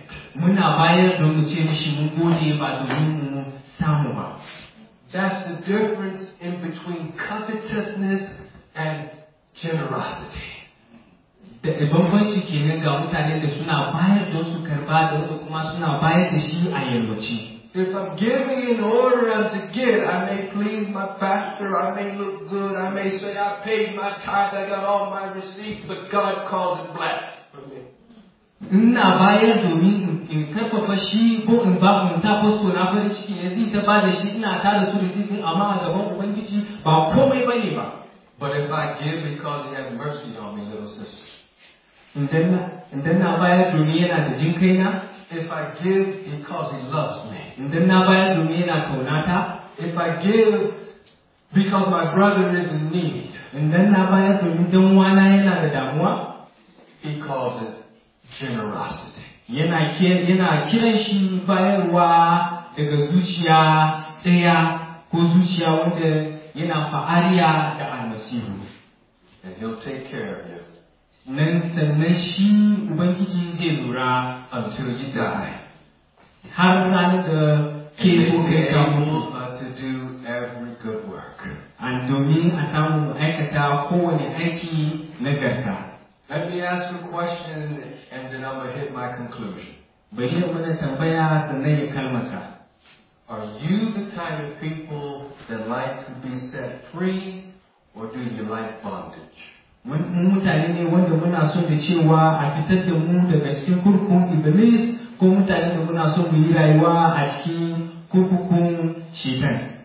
muna bayar don mu ce mishi mun gode ba domin mu samu ba. That's the difference in between covetousness and generosity. Da bambanci kenan ga mutanen da suna bayar don su karba da wanda kuma suna bayar da shi a yalwace. If I'm giving in order as to get, I may please my pastor, I may look good, I may say I paid my tithe, I got all my receipts, but God calls it blessed for me. Ina bayar domin in karfafa shi ko in ba in sa fasko na farin ciki yanzu ta ba da shi ina tara su receipts amma a gaban Ubangiji ba komai bane ba. But if I give because He has mercy on me, little sister. Idan na bayar domin yana da jin kaina. If I give because He loves me. Idan na bayar domin yana kaunata. If I give because my brother is in need. Idan na bayar domin dan uwana yana da damuwa. He calls it generosity. Yana yana kiran shi bayarwa daga zuciya ɗaya ko zuciya wanda yana fa'ariya da almasihu. And He'll take care of you. Nan sannan shi Ubangiji zai lura until you die. Har ranar da ke so kai ka mutu. To do every good work. An domin a samu aikata kowane aiki na garta. Let me ask you a question and then I'm going to hit my conclusion. Bari ya mana tambaya sannan ya kalmasa. Are you the kind of people that like to be set free or do you like bondage? Mun mutane ne wanda muna so da cewa a fitar da mu daga cikin kurkukun Iblis ko mutane da muna so mu yi rayuwa a cikin kurkukun Shaitan.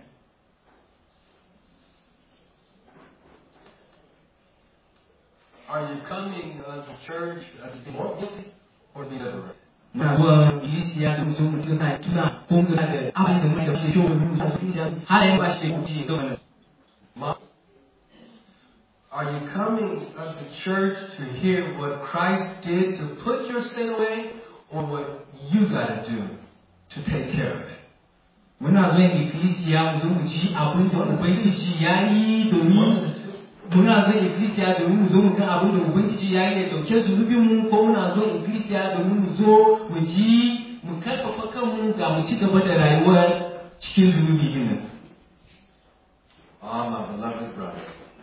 Are you coming uh, to church uh, to be more guilty or the other way? Na zuwa Ilisiya da mutum mutum na tuna ko mu da abin da mu da shi ko mu da shi har ya ba shi kuci da wannan. Are you coming to church to hear what Christ did to put your sin away or what you got to do to take care of it? Muna zuwa Ikkilisiya mu zo mu ji abin da Ubangiji ya yi domin muna zuwa Ikkilisiya domin mu zo mu ga abin da Ubangiji ya yi da dauke zunubin mu ko muna zuwa Ikkilisiya domin mu zo mu ji mu karfafa kanmu ga mu ci gaba da rayuwar cikin zunubi din nan. Ah, my beloved brother,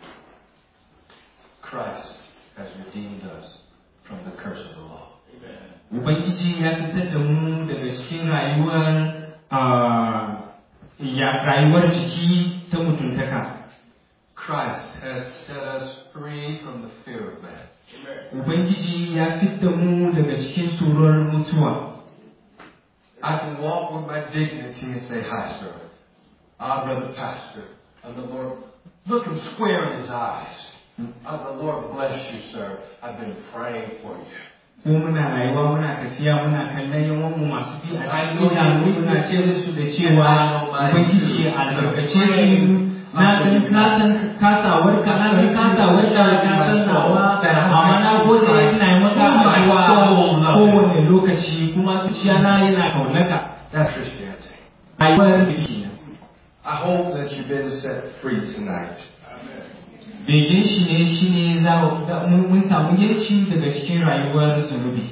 Christ has redeemed us from the curse of the law. Ubangiji ya fitar da mu daga cikin rayuwar ya rayuwar jiki ta mutuntaka. Christ has set us free from the fear of man. Ubangiji ya fitar mu daga cikin tsoron mutuwa. I can walk with my dignity and say, "Hi, sir. Ah, brother pastor." And the Lord look him square in his eyes. Oh, the Lord bless you, sir. I've been praying for you. Ko muna rayuwa muna tafiya muna kallon yawan mu masu bi a cikin idanu muna ce su da cewa Ubangiji ya albarkace su na san ka san kasawar ka na san kasawar ka ka san nawa amma na gode ina yi maka addu'a kowane lokaci kuma zuciya na yana kaunaka. That's Christianity. Rayuwar biki. I hope that you've been set free tonight. Begen shi ne shi ne za mun samu yanci daga cikin rayuwar zunubi.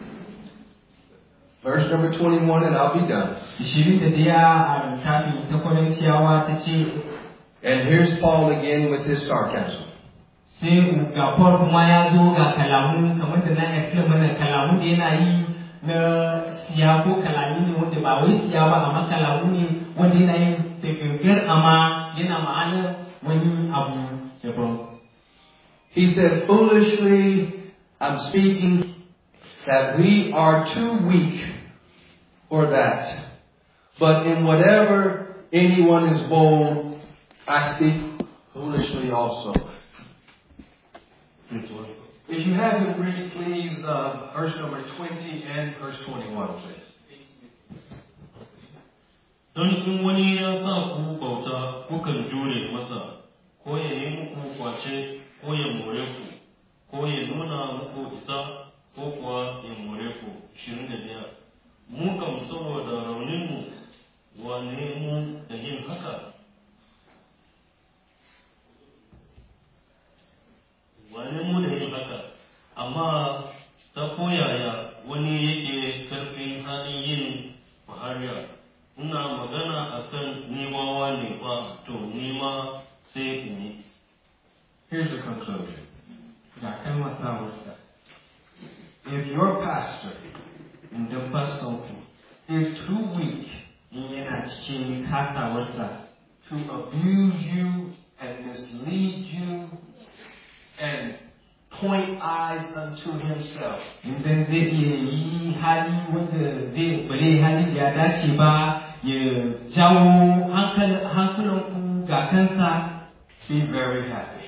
Verse number twenty-one, and I'll be done. Ishirin da daya a littafi ta Korintiyawa ta ce. And here's Paul again with his sarcasm. Sai ga Paul kuma ya zo ga kalamu kamar da na explain mana kalamu da yana yi na siya ko kalami ne wanda ba wai siya ba amma kalamu ne wanda yana yin da gangar amma yana ma'anar wani abu. He said, foolishly, I'm speaking that we are too weak for that. But in whatever anyone is bold, I speak foolishly also. If you have him read, please, uh, verse number twenty and verse twenty-one, please. Don in wani ya sa ku bauta kukan jure masa, ko ya yi muku kwace, ko ya more ku, ko ya nuna muku isa, ko kuwa ya more ku. Shirin da biyar. Mu kam saboda rauninmu, wane mu da yin haka? Wane mu da yin haka? Amma ta koyaya wani yake karfin hali idan pastor ku is too weak in yana cikin kasawarsa to abuse you and mislead you and point eyes unto himself. idan zai iya yi hali wanda zai bare hali da ya dace ba ya jawo hankulanku ga kansa, be very happy.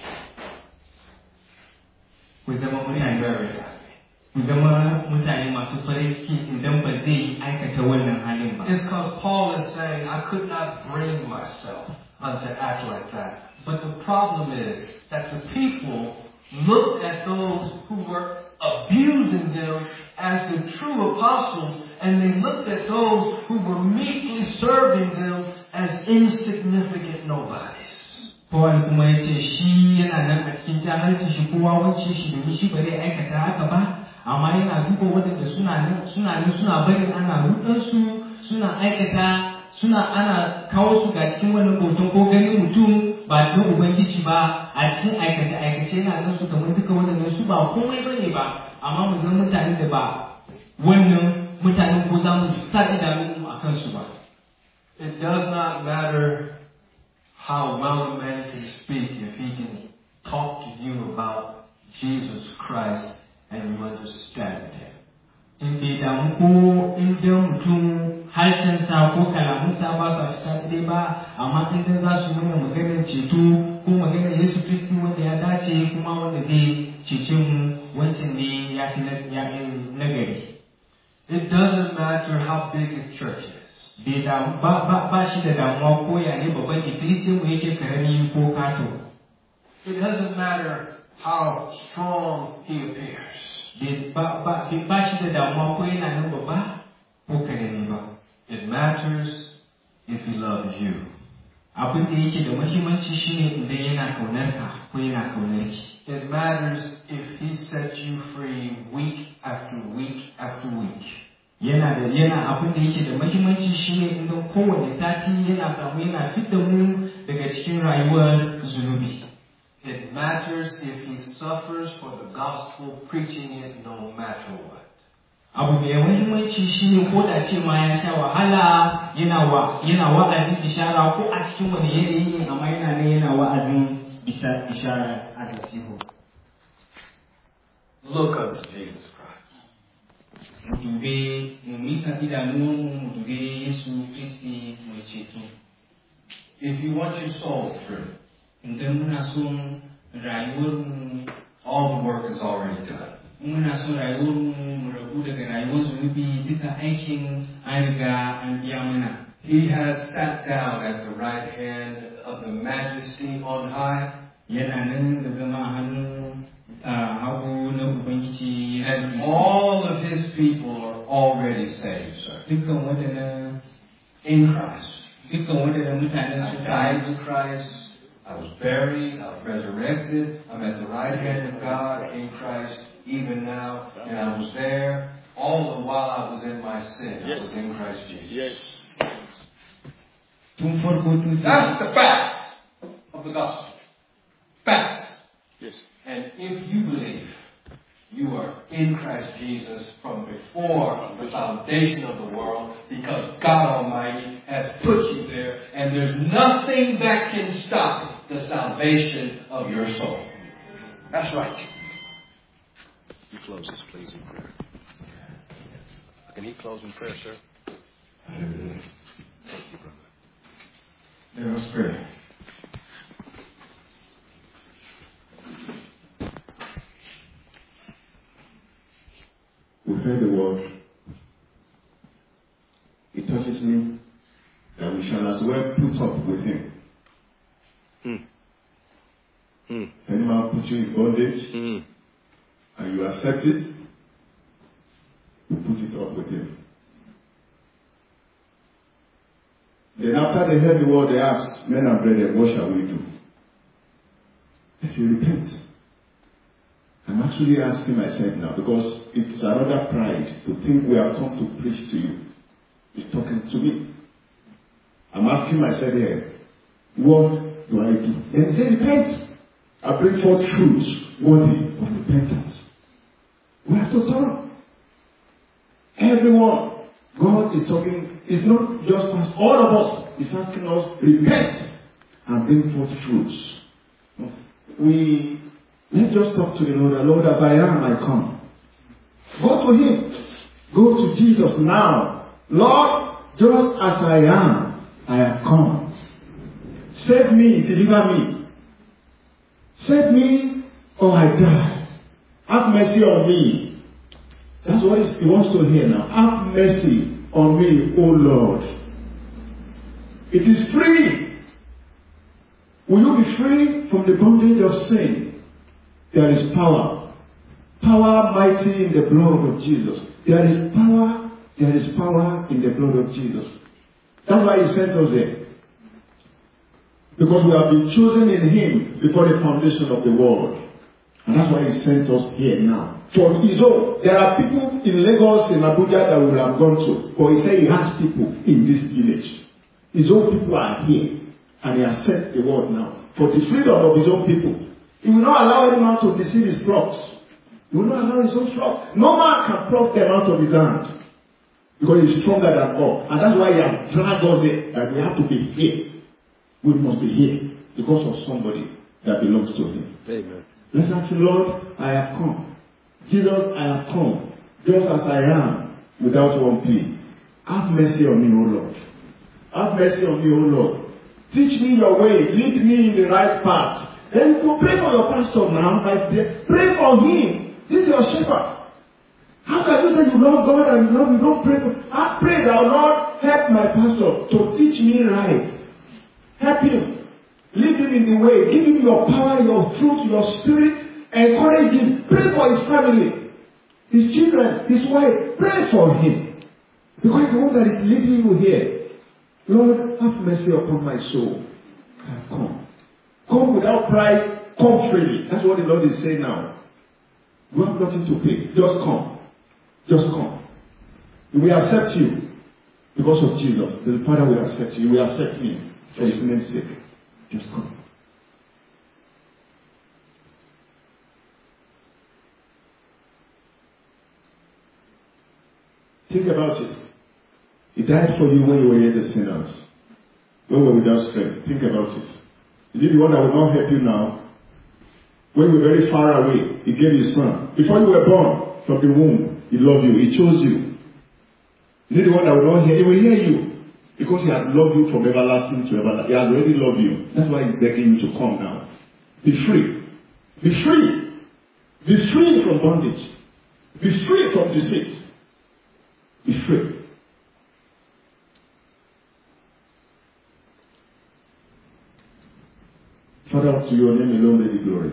ku zama Be mutane very happy. ku zama mutane masu farin ciki idan ba zai aikata wannan halin ba. It's because Paul is saying, I could not bring myself unto act like that. But the problem is that the people looked at those who were abusing them as the true apostles, and they looked at those who were meekly serving them as insignificant nobodies. Paul kuma ya ce shi yana nan a cikin jahilci shi kowa wance shi domin shi ba zai aikata haka ba, amma yana duba waɗanda suna nan suna nan suna barin ana rudansu suna aikata suna ana kawo su ga cikin wannan hoton ko ganin mutum ba don ubangiji ba a cikin aikace aikace yana nan su kamar duka waɗannan su ba komai bane ba, amma mu zama mutane da ba wannan mutanen ko za mu sa idanun mu a kansu ba. It does not matter how well a man can speak if he can talk to you about Jesus Christ and you understand him. In bai damu ko inda mutum harshensa ko kalamunsa ba su a fita dai ba, amma inda za su nuna maganar ceto ko maganar Yesu Kristi wanda ya dace kuma wanda zai cece mu, wancan ne ya fi nagari. It doesn't matter how big a church is. Bai damu ba ba shi da damuwa ko ya ne babban ikilisiyan mu yake karami ko kato. It doesn't matter how strong he appears. Ba ba ba shi da damuwa ko yana nan babba ko karami ba. It matters if he loves you. Abin da yake da muhimmanci shine idan yana kaunar ka ko yana kaunar ki. It matters if he sets you free week after week after week. Yana da yana abin da yake da muhimmanci shine idan kowane sati yana samu yana fitar mu daga cikin rayuwar zunubi. It matters if he suffers for the gospel, preaching it no matter what. Abu mai muhimmanci shine ko da ce ma ya sha wahala yana wa yana wa'azin bishara ko a cikin wani yanayi ne, amma yana nan yana wa'azin bishara a gasiho. Look unto Jesus Christ. Mu dube mu mika idanunmu mu dube Yesu Kristi mai ceto. If you want your soul free, Idan muna son rayuwarmu, all the work is already done. muna son rayuwarmu mu rabu daga rayuwar zunubi, duka aikin an riga an biya mana. He has sat down at the right hand of the majesty on high, Yana nan da zama a hannun hagu na Ubangiji, and all of his people are already saved, sir. dukkan waɗannan In Christ. dukkan waɗannan mutanen I su died in Christ. I was buried. I was resurrected. I'm at the right hand of God in Christ even now. And I was there all the while I was in my sin. I was in Christ Jesus. Yes. tun farko tun That's the facts of the gospel. Facts. Yes. And if you believe you are in Christ Jesus from before the foundation of the world, because God Almighty has put you there, and there's nothing that can stop the salvation of your soul. That's right. You close this, please, in prayer. Can he close in prayer, sir? Hallelujah. Thank you, brother. Let us pray. We've heard the word. It touches me that we shall as well put up with him. Hmm. Hmm. Any man put you in bondage Hmm. and you accept it, you put it up with him. Then after they heard the word, they asked, men and brethren, what shall we do? If you repent. I'm actually asking myself now, because it's another pride to think we have come to preach to you. It's talking to me. I'm asking myself here, what do I do? Then say repent. I bring forth fruits worthy of repentance. We have to turn. everyone. God is talking, it's not just us, all of us. He's asking us, repent and bring forth fruits. We, let's just talk to the Lord. Lord, as I am, I come. Go to Him. Go to Jesus now. Lord, just as I am, I have come. Save me, deliver me. Save me or I die. Have mercy on me. That's what He wants to hear now. Have mercy on me, O Lord. It is free. Will you be free from the bondage of sin? There is power. Power mighty in the blood of Jesus. There is power. There is power in the blood of Jesus. That's why He sent us there. Because we have been chosen in Him before the foundation of the world. And that's why He sent us here now. For His own. There are people in Lagos, in Abuja that we will have gone to. But He said He has people in this village. His own people are here. And He has sent the word now. For the freedom of His own people. He will not allow anyone to deceive His flocks. He will not allow His own flock. No man can pluck them out of His hand. Because He is stronger than all. And that's why He has dragged us there. That we have to be here. We must be here. Because of somebody that belongs to Him. Amen. Let's ask the Lord, I have come. Jesus, I have come. Just as I am. Without one plea. Have mercy on me, O Lord. Have mercy on me, O Lord. Teach me your way. Lead me in the right path. Then you pray for your pastor now. Pray for him. This is your shepherd. How can you say you love God and you love you don't pray for him? I pray that Lord help my pastor to teach me right. Help him. Lead him in the way. Give him your power, your fruit, your spirit. Encourage him. Pray for his family. His children, his wife. Pray for him. Because the one that is leading you here. Lord, have mercy upon my soul. I have come. Come without price. Come freely. That's what the Lord is saying now. You have nothing to pay. Just come. Just come. We accept you because of Jesus. The Father will accept you. He will accept me for His name's sake. Just come. Think about it. He died for you when you were yet the sinners. When we were without strength. Think about it. Is it the one that will not help you now? When you were very far away, He gave His Son. Before you were born from the womb, He loved you. He chose you. Is it the one that will not hear? He will hear you. Because He has loved you from everlasting to everlasting. He has already loved you. That's why He's begging you to come now. Be free. Be free. Be free from bondage. Be free from deceit. Be free. Father, to your name alone may the glory.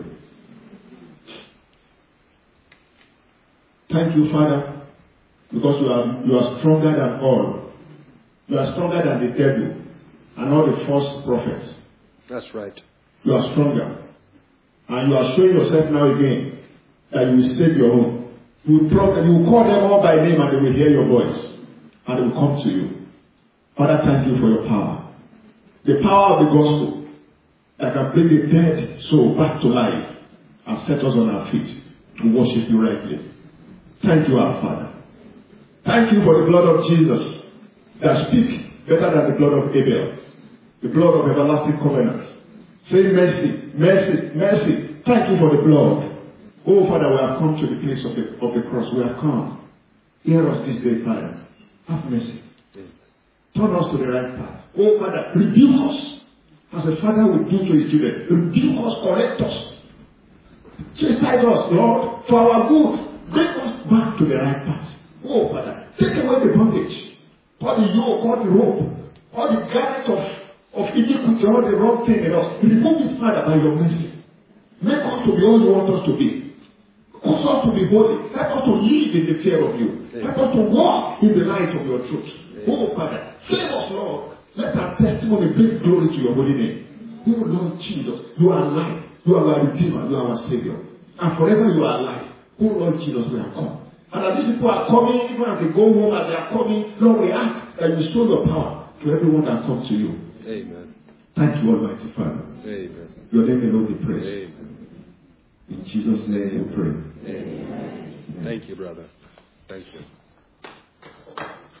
Thank you, Father, because you are, you are stronger than all. You are stronger than the devil and all the false prophets. That's right. You are stronger. And you are showing yourself now again that you will save your own. You will, pro- you will call them all by name and they will hear your voice. And they will come to you. Father, thank you for your power. The power of the gospel that can bring the dead soul back to life and set us on our feet to worship you rightly. Thank you, our Father. Thank you for the blood of Jesus that speaks better than the blood of Abel, the blood of everlasting covenant. Say mercy, mercy, mercy. Thank you for the blood. Oh, Father, we have come to the place of the, of the cross. We have come. Hear us this day, Father. Have mercy. Turn us to the right path. Oh, Father, rebuke us as a father would do to his children. Rebuke us, correct us. Chastise us, Lord, for our good. Bring us back to the right path. Oh, Father, take away the bondage, all the yoke, all the rope, all the garment of, of iniquity, all the wrong thing in us. Remove it, Father, by your mercy. Make us to be all you want us to be. Cause us to be holy. Help us to live in the fear of you. Help us to walk in the light of your truth. Oh, Father, save us, Lord. Let our testimony bring glory to your holy name. Oh, Lord Jesus, you are alive. You are our Redeemer. You are our Savior. And forever you are alive. Oh, Lord Jesus, we have come. And as these people are coming, even as they go home, as they are coming, Lord, we ask that you show your power to everyone that comes to you. Amen. Thank you, Almighty Father. Amen. Your name alone be praised. Amen. In Jesus' name we pray. Amen. Thank you, brother. Thank you.